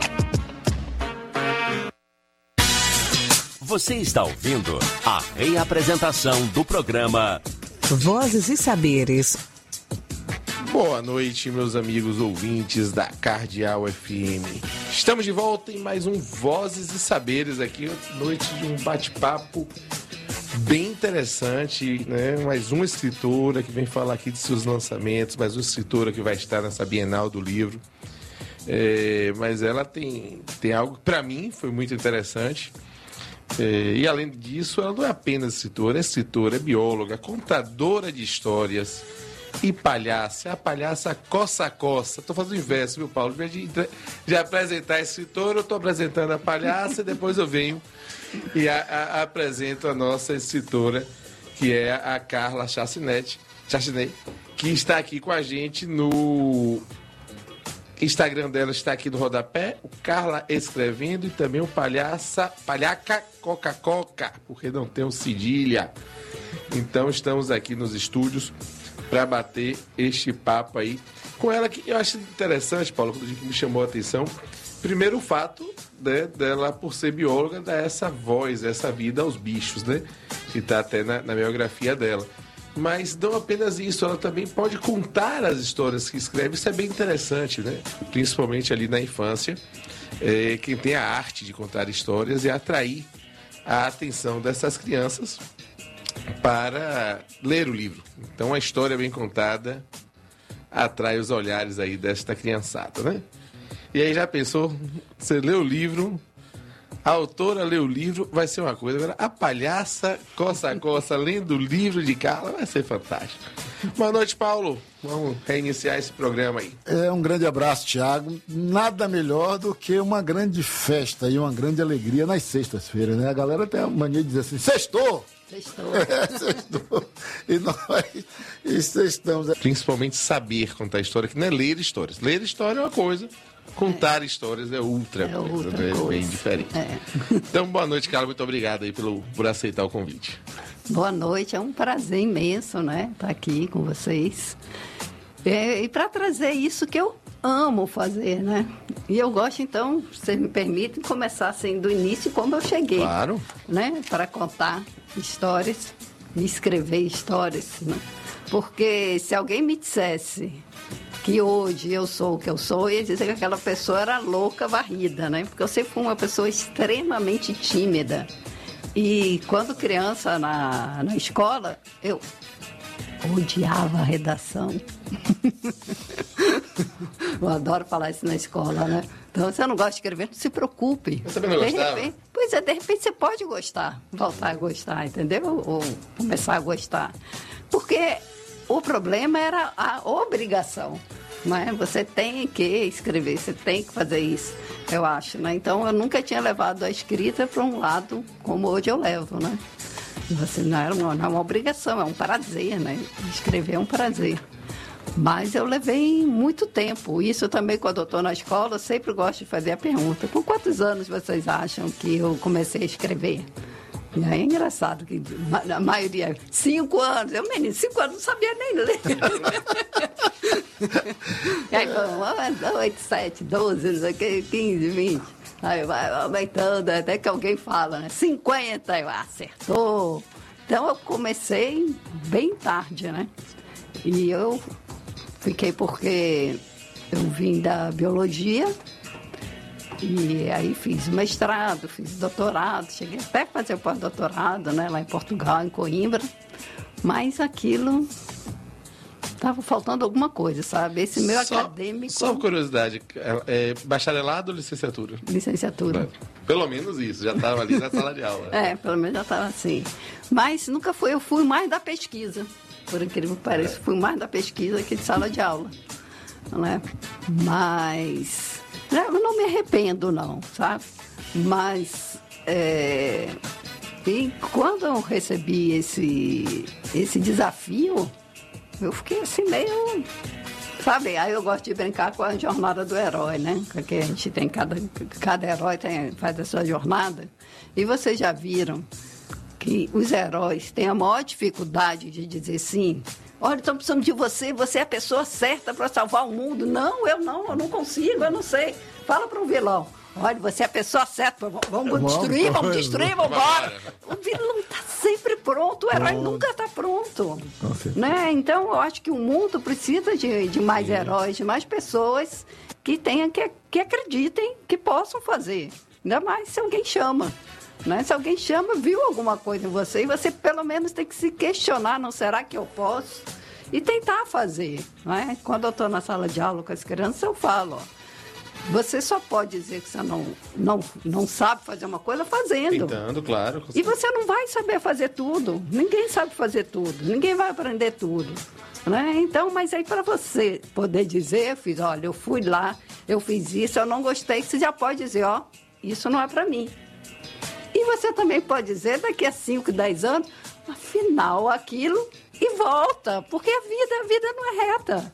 Você está ouvindo a reapresentação do programa Vozes e Saberes. Boa noite, meus amigos ouvintes da Cardeal FM. Estamos de volta em mais um Vozes e Saberes aqui, noite de um bate-papo bem interessante, né? Mais uma escritora que vem falar aqui de seus lançamentos, mais uma escritora que vai estar nessa Bienal do Livro. Mas ela tem algo que para mim foi muito interessante. E além disso, ela não é apenas escritora, é bióloga, contadora de histórias e palhaça. A palhaça coça-coça. Estou fazendo o inverso, viu, Paulo? Em vez de apresentar a escritora, eu estou apresentando a palhaça e depois eu venho e apresento a nossa escritora, que é a Carla Chacinete, que está aqui com a gente no Instagram dela, está aqui no rodapé, o Carla Escrevendo, e também o Palhaca Coca-Coca, porque não tem um cedilha. Então estamos aqui nos estúdios para bater este papo aí com ela, que eu acho interessante, Paulo, que me chamou a atenção. Primeiro o fato, né, dela, por ser bióloga, dar essa voz, essa vida aos bichos, né? Que está até na biografia dela. Mas não apenas isso, ela também pode contar as histórias que escreve. Isso é bem interessante, né? Principalmente ali na infância. Quem tem a arte de contar histórias e atrair a atenção dessas crianças para ler o livro. Então, a história bem contada atrai os olhares aí desta criançada, né? E aí já pensou, você lê o livro, a autora lê o livro, vai ser uma coisa. Agora, a palhaça, coça, lendo o livro de Carla, vai ser fantástico. Boa noite, Paulo. Vamos reiniciar esse programa aí. Um grande abraço, Thiago. Nada melhor do que uma grande festa e uma grande alegria nas sextas-feiras, né? A galera tem a mania de dizer assim, sextou! Sextou. Sextou. E nós sextamos. Principalmente saber contar história, que não é ler histórias. Ler história é uma coisa, contar histórias é outra coisa, né? É bem diferente. Então, boa noite, Carla. Muito obrigado aí por aceitar o convite. Boa noite, é um prazer imenso, né? Estar aqui com vocês. E para trazer isso que eu amo fazer, né? E eu gosto, então, se vocês me permitem, começar assim do início, como eu cheguei. Claro. Né? Para contar histórias, escrever histórias, né? Porque se alguém me dissesse que hoje eu sou o que eu sou, eu ia dizer que aquela pessoa era louca, varrida, né? Porque eu sempre fui uma pessoa extremamente tímida. E quando criança na escola, eu odiava a redação. Eu adoro falar isso na escola, né? Então, se você não gosta de escrever, não se preocupe. Você também não gostava? De repente você pode gostar, voltar a gostar, entendeu? Ou começar a gostar. Porque o problema era a obrigação, né? Você tem que escrever, você tem que fazer isso, eu acho, né? Então, eu nunca tinha levado a escrita para um lado como hoje eu levo, né? Você não é uma obrigação, é um prazer, né? Escrever é um prazer. Mas eu levei muito tempo. Isso também, quando eu estou na escola, eu sempre gosto de fazer a pergunta. Com quantos anos vocês acham que eu comecei a escrever? E aí é engraçado que a maioria, 5 anos. Eu, menino, 5 anos, não sabia nem ler. E aí, 8, 7, 12, não sei o que, 15, 20. Aí vai aumentando, até que alguém fala, né? 50, eu acertou. Então, eu comecei bem tarde, né? E eu fiquei porque eu vim da biologia e aí fiz mestrado, fiz doutorado, cheguei até a fazer o pós-doutorado, né, lá em Portugal, em Coimbra, mas aquilo estava faltando alguma coisa, sabe? Esse meu acadêmico... Só curiosidade, bacharelado ou licenciatura? Licenciatura. Pelo menos isso, já estava ali na sala de aula. Pelo menos já estava assim. Mas nunca foi, eu fui mais da pesquisa. Por incrível que pareça, fui mais da pesquisa que de sala de aula, né? Mas eu não me arrependo, não, sabe? Mas e quando eu recebi esse desafio, eu fiquei assim meio, sabe? Aí eu gosto de brincar com a jornada do herói, né? Porque a gente tem, cada herói faz a sua jornada. E vocês já viram que os heróis têm a maior dificuldade de dizer sim. Olha, estamos precisando de você, você é a pessoa certa para salvar o mundo. Não, eu não consigo, eu não sei. Fala para um vilão. Olha, você é a pessoa certa, vamos destruir, vamos embora. O vilão está sempre pronto, o herói nunca está pronto. Né? Então, eu acho que o mundo precisa de mais heróis, de mais pessoas que tenham, que acreditem, que possam fazer. Ainda mais se alguém chama. Né? Se alguém chama, viu alguma coisa em você, e você pelo menos tem que se questionar, não será que eu posso? E tentar fazer. Né? Quando eu estou na sala de aula com as crianças, eu falo, você só pode dizer que você não sabe fazer uma coisa fazendo. Tentando, claro. E você não vai saber fazer tudo. Ninguém sabe fazer tudo. Ninguém vai aprender tudo. Né? Então, mas aí para você poder dizer, eu fui lá, eu fiz isso, eu não gostei, você já pode dizer, isso não é para mim. E você também pode dizer, daqui a 5, 10 anos, afinal, aquilo, e volta. Porque a vida não é reta.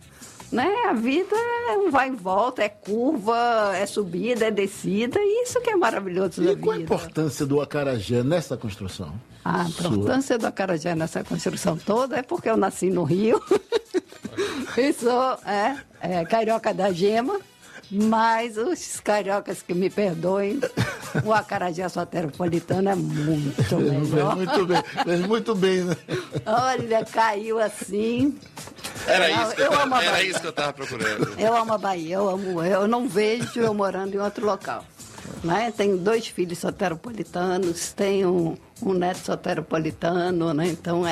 né? A vida é um vai e volta, é curva, é subida, é descida, e isso que é maravilhoso da vida. E qual a importância do acarajé nessa construção? A importância do acarajé nessa construção toda é porque eu nasci no Rio e sou carioca da gema, mas os cariocas que me perdoem, o acarajé soteropolitano é muito melhor. Muito bem, né? Olha, caiu assim. Era isso que eu estava procurando. Eu amo a Bahia, eu não vejo eu morando em outro local. Né? Tenho 2 filhos soteropolitanos, tenho um neto soteropolitano, né? Então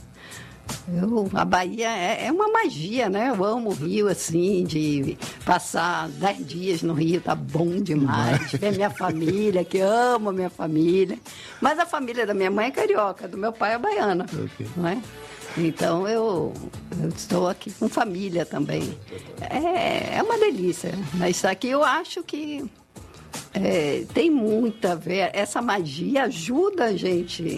a Bahia é uma magia, né? Eu amo o Rio, assim, de passar 10 dias no Rio, tá bom demais. Ver minha família, que amo a minha família. Mas a família da minha mãe é carioca, do meu pai é baiana, não é? Então eu estou aqui com família também. É uma delícia. Isso aqui eu acho que tem muito a ver. Essa magia ajuda a gente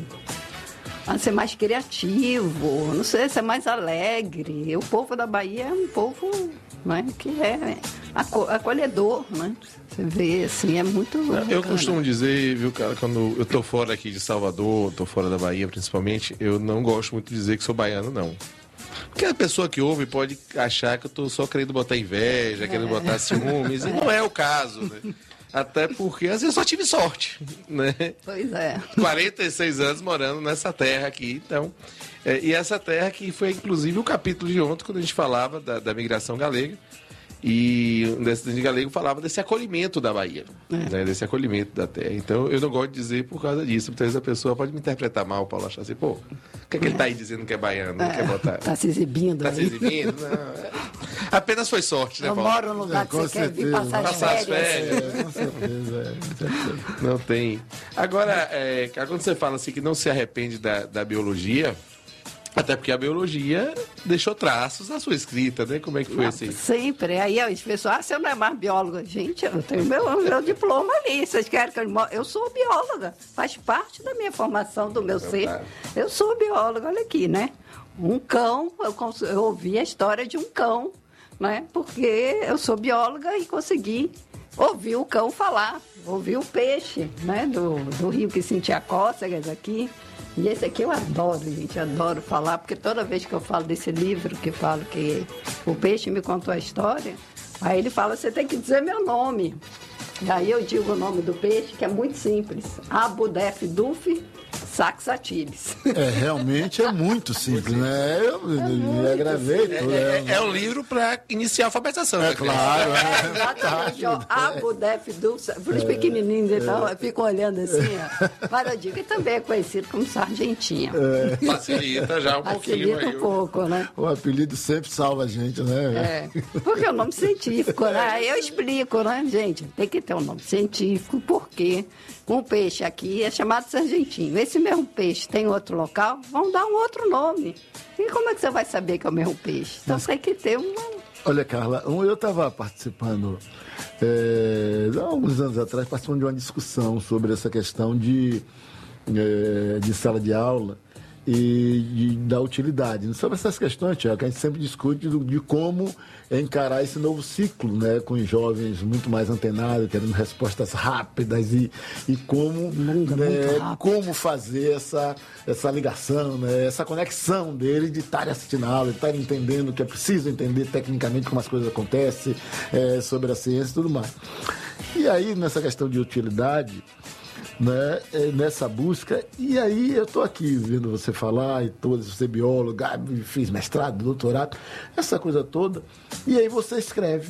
a ser mais criativo, não sei, ser mais alegre. O povo da Bahia é um povo, né, que é acolhedor, né? Você vê, assim, é muito bacana. Eu costumo dizer, viu, cara, quando eu tô fora aqui de Salvador, tô fora da Bahia principalmente, eu não gosto muito de dizer que sou baiano, não. Porque a pessoa que ouve pode achar que eu tô só querendo botar inveja, querendo botar ciúmes, e não é o caso, né? Até porque, às vezes, eu só tive sorte, né? Pois é. 46 anos morando nessa terra aqui, então... e essa terra que foi, inclusive, o capítulo de ontem, quando a gente falava da migração galega. E o descendente galego falava desse acolhimento da Bahia, né? Desse acolhimento da terra. Então, eu não gosto de dizer por causa disso. Muitas vezes a pessoa pode me interpretar mal, Paulo, achar assim, pô, o que é que ele tá aí dizendo que é baiano? Não quer botar... Tá se exibindo. Tá se exibindo? Não. Apenas foi sorte, né, Paulo? Eu moro no lugar que você quer vir passar as férias. Com certeza. Não tem. Agora, quando você fala assim que não se arrepende da biologia... Até porque a biologia deixou traços na sua escrita, né? Como é que foi assim? Sempre. Aí as pessoas, você não é mais bióloga. Gente, eu tenho meu diploma ali. Vocês querem que eu sou bióloga. Faz parte da minha formação, do meu ser. Eu sou bióloga, olha aqui, né? Um cão, eu ouvi a história de um cão, né? Porque eu sou bióloga e consegui ouvir o cão falar. Ouvir o peixe, né? Do rio que sentia cócegas aqui. E esse aqui eu adoro, gente, adoro falar, porque toda vez que eu falo desse livro, que falo que o peixe me contou a história, aí ele fala, você tem que dizer meu nome. E aí eu digo o nome do peixe, que é muito simples, Abu Def Duf Saxatilis. Realmente é muito simples, né? Eu gravei tudo. É um livro para iniciar a alfabetização. Claro. Exatamente. Abu Def Duf, para os pequenininhos, então, ficam olhando assim, ó. Para eu digo, e também é conhecido como sargentinha. Facilita já um pouquinho. Facilita um pouco, né? O apelido sempre salva a gente, né? Porque é o nome científico, né? Eu explico, né, gente? Tem que ter um nome científico, porque um peixe aqui é chamado sargentinho. Esse mesmo peixe tem outro local, vão dar um outro nome. E como é que você vai saber que é o mesmo peixe? Então tem que ter uma... Olha, Carla, eu estava participando, há alguns anos atrás, participando de uma discussão sobre essa questão de sala de aula e da utilidade. Sobre essas questões, Tiago, a gente sempre discute de como encarar esse novo ciclo, né, com os jovens muito mais antenados, querendo respostas rápidas e como, como fazer essa ligação, né, essa conexão dele de estarem assistindo a aula, de estarem entendendo que é preciso entender tecnicamente como as coisas acontecem, sobre a ciência e tudo mais. E aí, nessa questão de utilidade, né, nessa busca, e aí eu estou aqui vendo você falar, e você é biólogo, fiz mestrado, doutorado, essa coisa toda, e aí você escreve,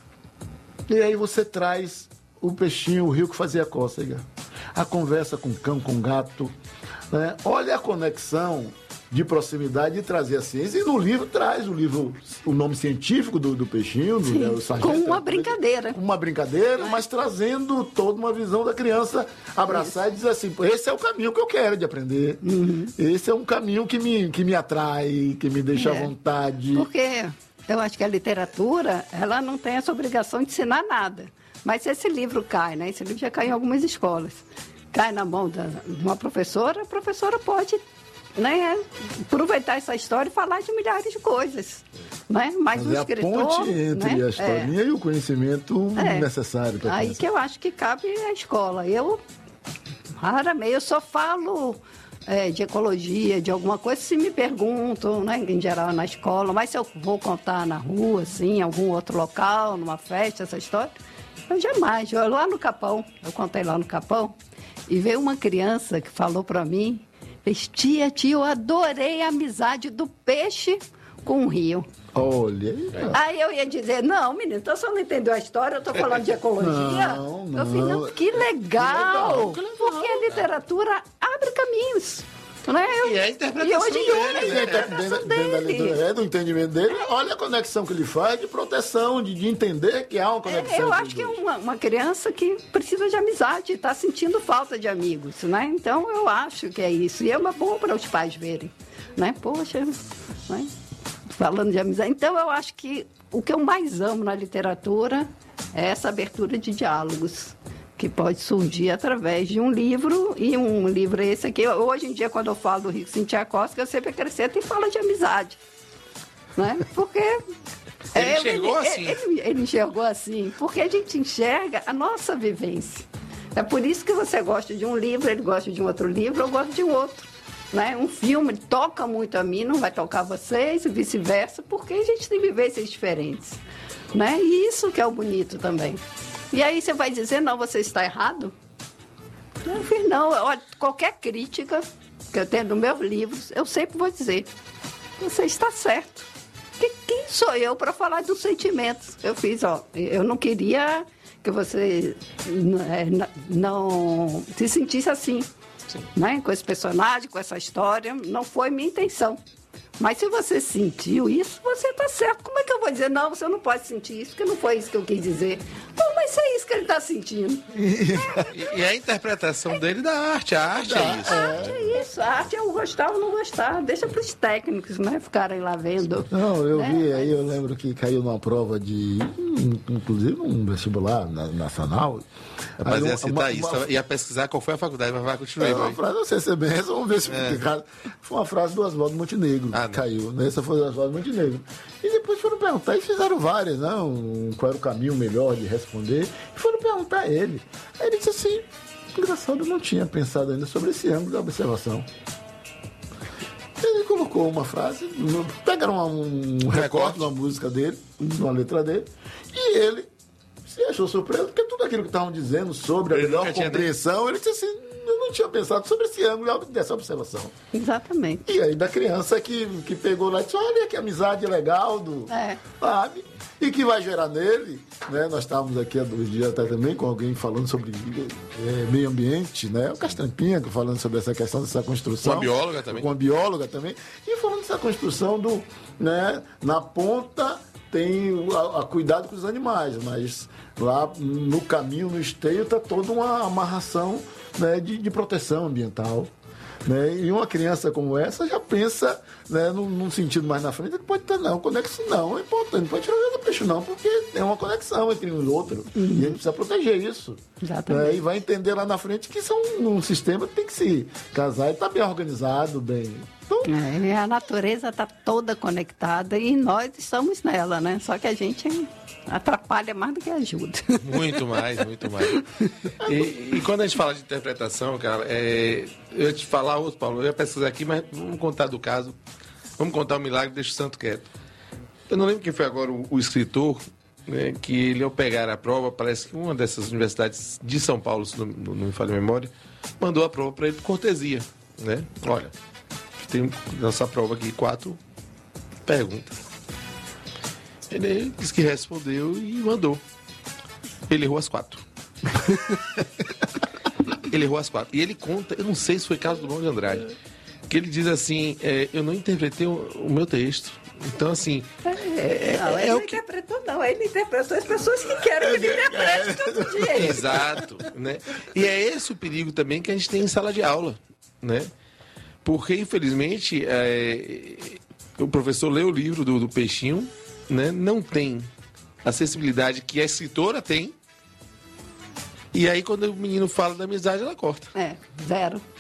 e aí você traz o peixinho, o rio que fazia cócega, a conversa com o cão, com o gato, né? Olha a conexão de proximidade de trazer a ciência, e no livro traz o nome científico do peixinho, do sargento, com uma brincadeira. Uma brincadeira, mas trazendo toda uma visão da criança abraçar e dizer assim, esse é o caminho que eu quero de aprender. Esse é um caminho que me atrai, que me deixa à vontade. Porque eu acho que a literatura, ela não tem essa obrigação de ensinar nada. Mas se esse livro cai, né? Esse livro já cai em algumas escolas, cai na mão de uma professora, a professora pode né, aproveitar essa história e falar de milhares de coisas. Né? Mas o escritor, a ponte entre, né, a historinha e o conhecimento necessário. Aí que eu acho que cabe a escola. Eu, raramente, eu só falo de ecologia, de alguma coisa, se me perguntam, né, em geral na escola, mas se eu vou contar na rua, assim, em algum outro local, numa festa, essa história, eu jamais. Lá no Capão, eu contei lá no Capão, e veio uma criança que falou para mim, tia, eu adorei a amizade do peixe com o rio. Olha. Aí eu ia dizer, não, menino, então você não entendeu a história, eu estou falando de ecologia. Não. Eu falei, não, que legal. Porque a literatura abre caminhos. Né? E é a interpretação dele. Do entendimento dele, olha a conexão que ele faz de proteção, de entender que há uma conexão. Eu acho que é uma criança que precisa de amizade, está sentindo falta de amigos, né? Então eu acho que é isso. E é bom para os pais verem, né? Poxa, né? Falando de amizade. Então eu acho que o que eu mais amo na literatura é essa abertura de diálogos, que pode surgir através de um livro, e um livro esse aqui. Hoje em dia, quando eu falo do Rico Sintiakovsky, eu sempre acrescento e falo de amizade. Né? Porque... Ele enxergou assim. Ele enxergou assim, porque a gente enxerga a nossa vivência. É por isso que você gosta de um livro, ele gosta de um outro livro, eu gosto de um outro. Né? Um filme toca muito a mim, não vai tocar vocês, e vice-versa, porque a gente tem vivências diferentes. Né? E isso que é o bonito também. E aí você vai dizer, não, você está errado? Eu falei, não, olha, qualquer crítica que eu tenho nos meus livros, eu sempre vou dizer, você está certo. Quem sou eu para falar dos sentimentos? Eu fiz, eu não queria que você não se sentisse assim, né? Com esse personagem, com essa história, não foi minha intenção. Mas se você sentiu isso, você está certo. Como é que eu vou dizer, não, você não pode sentir isso, porque não foi isso que eu quis dizer. Não, mas é isso que ele está sentindo. E a interpretação dele da arte. A arte é isso. A arte é isso. A arte é o gostar ou não gostar. Deixa para os técnicos, né, ficarem lá vendo. Não, eu vi, aí eu lembro que caiu numa prova de, inclusive, um vestibular nacional. Mas ia citar isso, ia pesquisar qual foi a faculdade, mas vai continuar. Uma frase, não sei se é bem essa, vamos ver se foi uma frase do Oswaldo Montenegro. Caiu, né? Essa foi a Oswaldo Montenegro. E depois foram perguntar, e fizeram várias, né? Qual era o caminho melhor de responder, e foram perguntar a ele. Aí ele disse assim, engraçado, eu não tinha pensado ainda sobre esse ângulo da observação. Ele colocou uma frase, pegaram um recorte de uma música dele, de uma letra dele, e ele se achou surpreso, porque tudo aquilo que estavam dizendo sobre a melhor compreensão, ele disse assim, eu não tinha pensado sobre esse ângulo dessa observação. Exatamente. E aí da criança que pegou lá e disse, olha que amizade legal sabe? E que vai gerar nele, né? Nós estávamos aqui há 2 dias até também com alguém falando sobre meio ambiente, né? O Castrampinha falando sobre essa questão dessa construção. Com a bióloga também. E falando dessa construção do, né? Na ponta tem a cuidado com os animais, mas lá no caminho, no esteio, está toda uma amarração, né, de proteção ambiental. Né? E uma criança como essa já pensa, né, num sentido mais na frente, ele pode ter conexão não é importante, não pode tirar o peixe não, porque tem uma conexão entre um e outro, e a gente precisa proteger isso. Exatamente. E vai entender lá na frente que são um sistema que tem que se casar e está bem organizado, bem... Então... a natureza está toda conectada e nós estamos nela, né? Só que a gente atrapalha mais do que ajuda. Muito mais. E quando a gente fala de interpretação, cara, eu ia te falar outro, Paulo, eu ia pesquisar aqui, mas vamos contar do caso. Vamos contar o milagre, deixa o santo quieto. Eu não lembro quem foi agora o escritor, né, que ele, ao pegar a prova, parece que uma dessas universidades de São Paulo, se não me falha a memória, mandou a prova para ele por cortesia, né? Olha, tem nossa prova aqui 4 perguntas. Ele disse que respondeu e mandou. Ele errou as 4. Ele errou as 4. E ele conta, eu não sei se foi Carlos Drummond de Andrade, que ele diz assim, eu não interpretei o meu texto. Então, assim... ele não interpretou, não. Ele interpretou as pessoas que querem que ele interprete todo dia. Exato. Né? E é esse o perigo também que a gente tem em sala de aula, né? Porque, infelizmente, o professor lê o livro do Peixinho, né? Não tem a sensibilidade que a escritora tem. E aí, quando o menino fala da amizade, ela corta. Zero.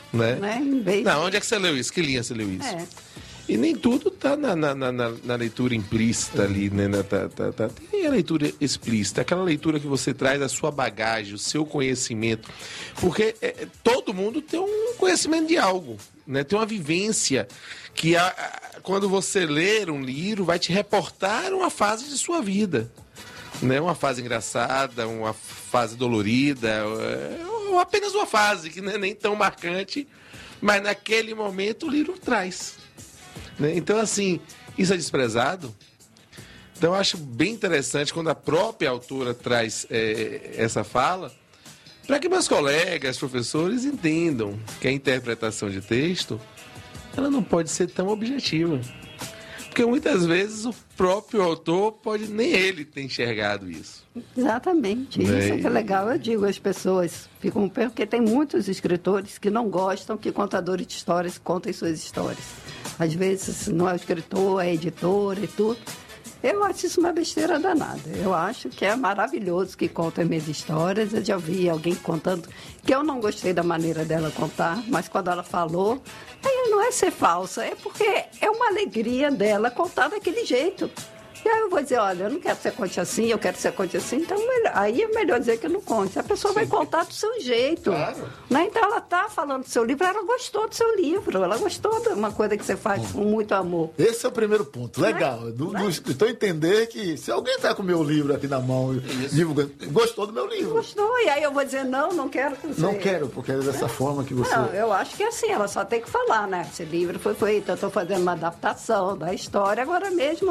Né? Não, onde é que você leu isso? Que linha você leu isso? E nem tudo está na leitura implícita ali, né? Tem a leitura explícita, aquela leitura que você traz a sua bagagem, o seu conhecimento. Porque todo mundo tem um conhecimento de algo, né? Tem uma vivência que quando você ler um livro vai te reportar uma fase de sua vida. Né? Uma fase engraçada, uma fase dolorida, ou apenas uma fase que não é nem tão marcante, mas naquele momento o livro traz. Né? Então, assim, isso é desprezado. Então, eu acho bem interessante quando a própria autora traz essa fala, para que meus colegas, professores, entendam que a interpretação de texto ela não pode ser tão objetiva. Porque muitas vezes o próprio autor pode nem ele ter enxergado isso. Exatamente. Isso é que é legal. Eu digo, as pessoas ficam... Porque tem muitos escritores que não gostam que contadores de histórias contem suas histórias. Às vezes não é o escritor, é editor e tudo. Eu acho isso uma besteira danada. Eu acho que é maravilhoso que contem minhas histórias. Eu já vi alguém contando que eu não gostei da maneira dela contar, mas quando ela falou, aí não é ser falsa, é porque é uma alegria dela contar daquele jeito. E aí eu vou dizer, olha, eu não quero que você conte assim, eu quero que você conte assim, então aí é melhor dizer que não conte. A pessoa vai contar do seu jeito. Claro. Né? Então ela está falando do seu livro, ela gostou do seu livro, ela gostou de uma coisa que você faz com muito amor. Esse é o primeiro ponto, legal. Do escritor entender que se alguém está com o meu livro aqui na mão, divulgando, gostou do meu livro. Gostou, e aí eu vou dizer, não quero que você... Não quero, porque é dessa forma que você... Não, eu acho que é assim, ela só tem que falar, né? Esse livro foi feito, eu estou fazendo uma adaptação da história, agora mesmo...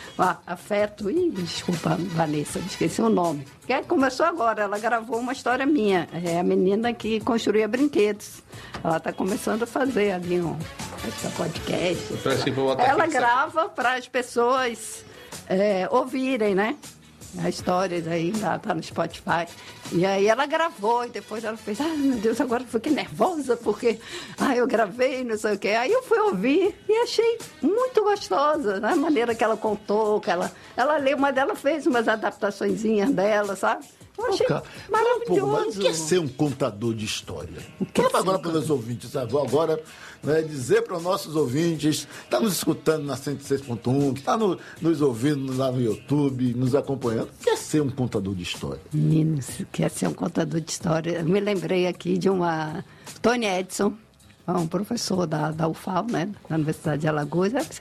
Afeto, desculpa, Vanessa, esqueci o nome. Que começou agora, ela gravou uma história minha. É a menina que construía brinquedos. Ela está começando a fazer ali esse podcast. Ela grava para as pessoas ouvirem, né? As histórias aí, tá no Spotify. E aí ela gravou e depois ela fez, meu Deus, agora eu fiquei nervosa porque eu gravei, não sei o quê. Aí eu fui ouvir e achei muito gostosa, né? A maneira que ela contou, que ela leu, mas ela fez umas adaptaçõezinhas dela, sabe? Eu achei maravilhoso. Mas o que é ser um contador de história? Fala agora para os ouvintes, sabe? Agora, dizer para os nossos ouvintes, que está nos escutando na 106.1, que está nos ouvindo lá no YouTube, nos acompanhando, o que é ser um contador de história? Meninos, quer ser um contador de história? Eu me lembrei aqui de Tony Edson, um professor da UFAL, né? Da Universidade de Alagoas, acho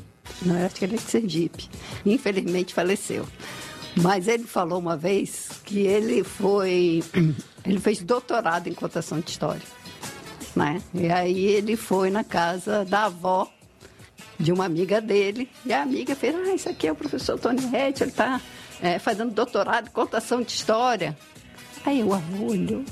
que ele é de Sergipe. Infelizmente faleceu. Mas ele falou uma vez que ele fez doutorado em contação de história, né? E aí ele foi na casa da avó de uma amiga dele, e a amiga fez, isso aqui é o professor Tony Edson, ele está fazendo doutorado em contação de história. Aí o avô olhou,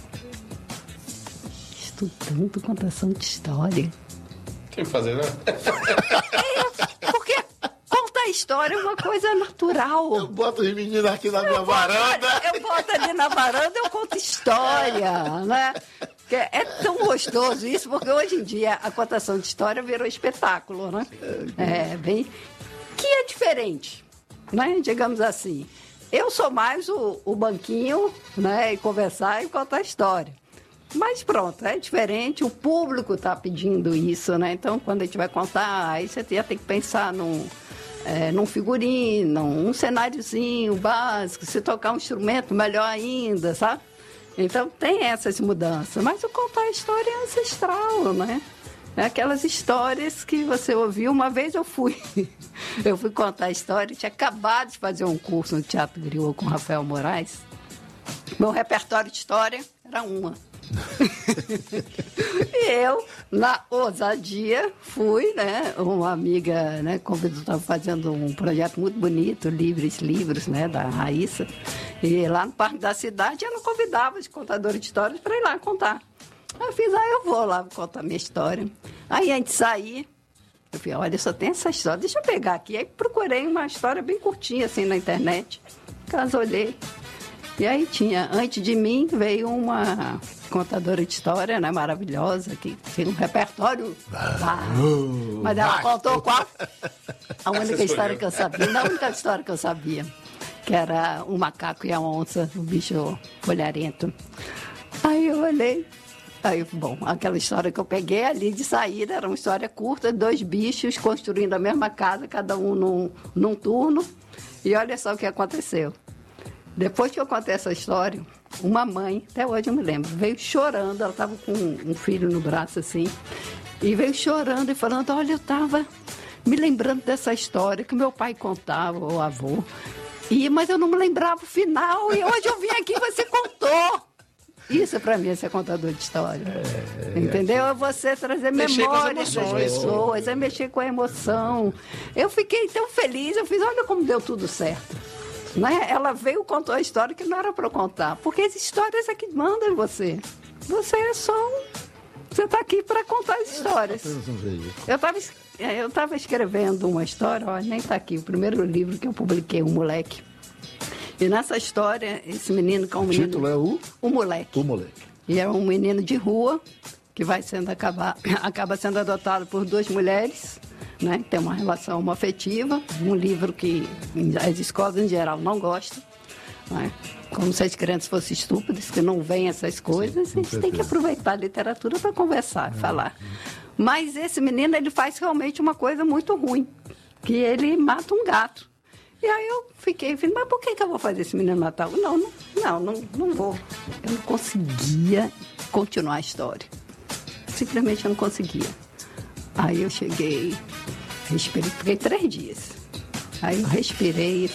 estudando contação de história. Tem que fazer, né? Porque contar história é uma coisa natural. Eu boto os meninos aqui na minha varanda. Eu boto ali na varanda, eu conto história, né? É tão gostoso isso, porque hoje em dia a contação de história virou espetáculo, né? Que é diferente, né? Digamos assim. Eu sou mais o banquinho, né? E conversar e contar história. Mas pronto, é diferente, o público está pedindo isso, né? Então, quando a gente vai contar, aí você já tem que pensar num figurino, um cenáriozinho básico, se tocar um instrumento, melhor ainda, sabe? Então, tem essas mudanças. Mas o contar a história é ancestral, né? É aquelas histórias que você ouviu. Uma vez eu fui contar a história, tinha acabado de fazer um curso no Teatro Griot com Rafael Moraes. Meu repertório de história era uma. E eu, na ousadia, fui, né? Uma amiga, né, convidou, estava fazendo um projeto muito bonito, Livros, né, da Raíssa. E lá no Parque da Cidade, ela convidava os contadores de histórias para ir lá contar. Aí eu fiz, eu vou lá contar minha história. Aí a gente saía, eu falei, olha, só tem essa história, deixa eu pegar aqui. Aí procurei uma história bem curtinha, assim, na internet. Caso olhei. E aí antes de mim, veio uma contadora de história, né, maravilhosa, que tinha um repertório. Mas ela contou qual? A única história que eu sabia, que era o macaco e a onça, o bicho olharento. Aí eu olhei, Aí, bom, aquela história que eu peguei ali de saída era uma história curta, 2 bichos construindo a mesma casa, cada um num turno. E olha só o que aconteceu. Depois que eu contei essa história, uma mãe, até hoje eu me lembro, veio chorando, ela estava com um filho no braço assim, e veio chorando e falando, olha, eu estava me lembrando dessa história que meu pai contava, o avô, mas eu não me lembrava o final, e hoje eu vim aqui e você contou. Isso para mim é ser contador de história. Entendeu? É você trazer memórias das pessoas, é mexer com a emoção. Eu fiquei tão feliz, eu fiz, olha como deu tudo certo. Né? Ela veio, contou a história que não era para eu contar, porque as histórias é que mandam em você. Você é só você está aqui para contar as histórias. Eu estava escrevendo uma história, ó, nem está aqui, o primeiro livro que eu publiquei, O Moleque. E nessa história, esse menino que é um menino... O título é O Moleque. O Moleque. E é um menino de rua que acaba sendo adotado por 2 mulheres, né? Tem uma relação homoafetiva, um livro que as escolas em geral não gostam, né? Como se as crianças fossem estúpidas, que não veem essas coisas. Sim, a gente tem que aproveitar a literatura para conversar, falar. Mas esse menino, ele faz realmente uma coisa muito ruim, que ele mata um gato. E aí eu fiquei, mas por que eu vou fazer esse menino matar? Não vou. Eu não conseguia continuar a história. Simplesmente eu não conseguia. Aí eu cheguei, respirei, fiquei 3 dias. Aí eu respirei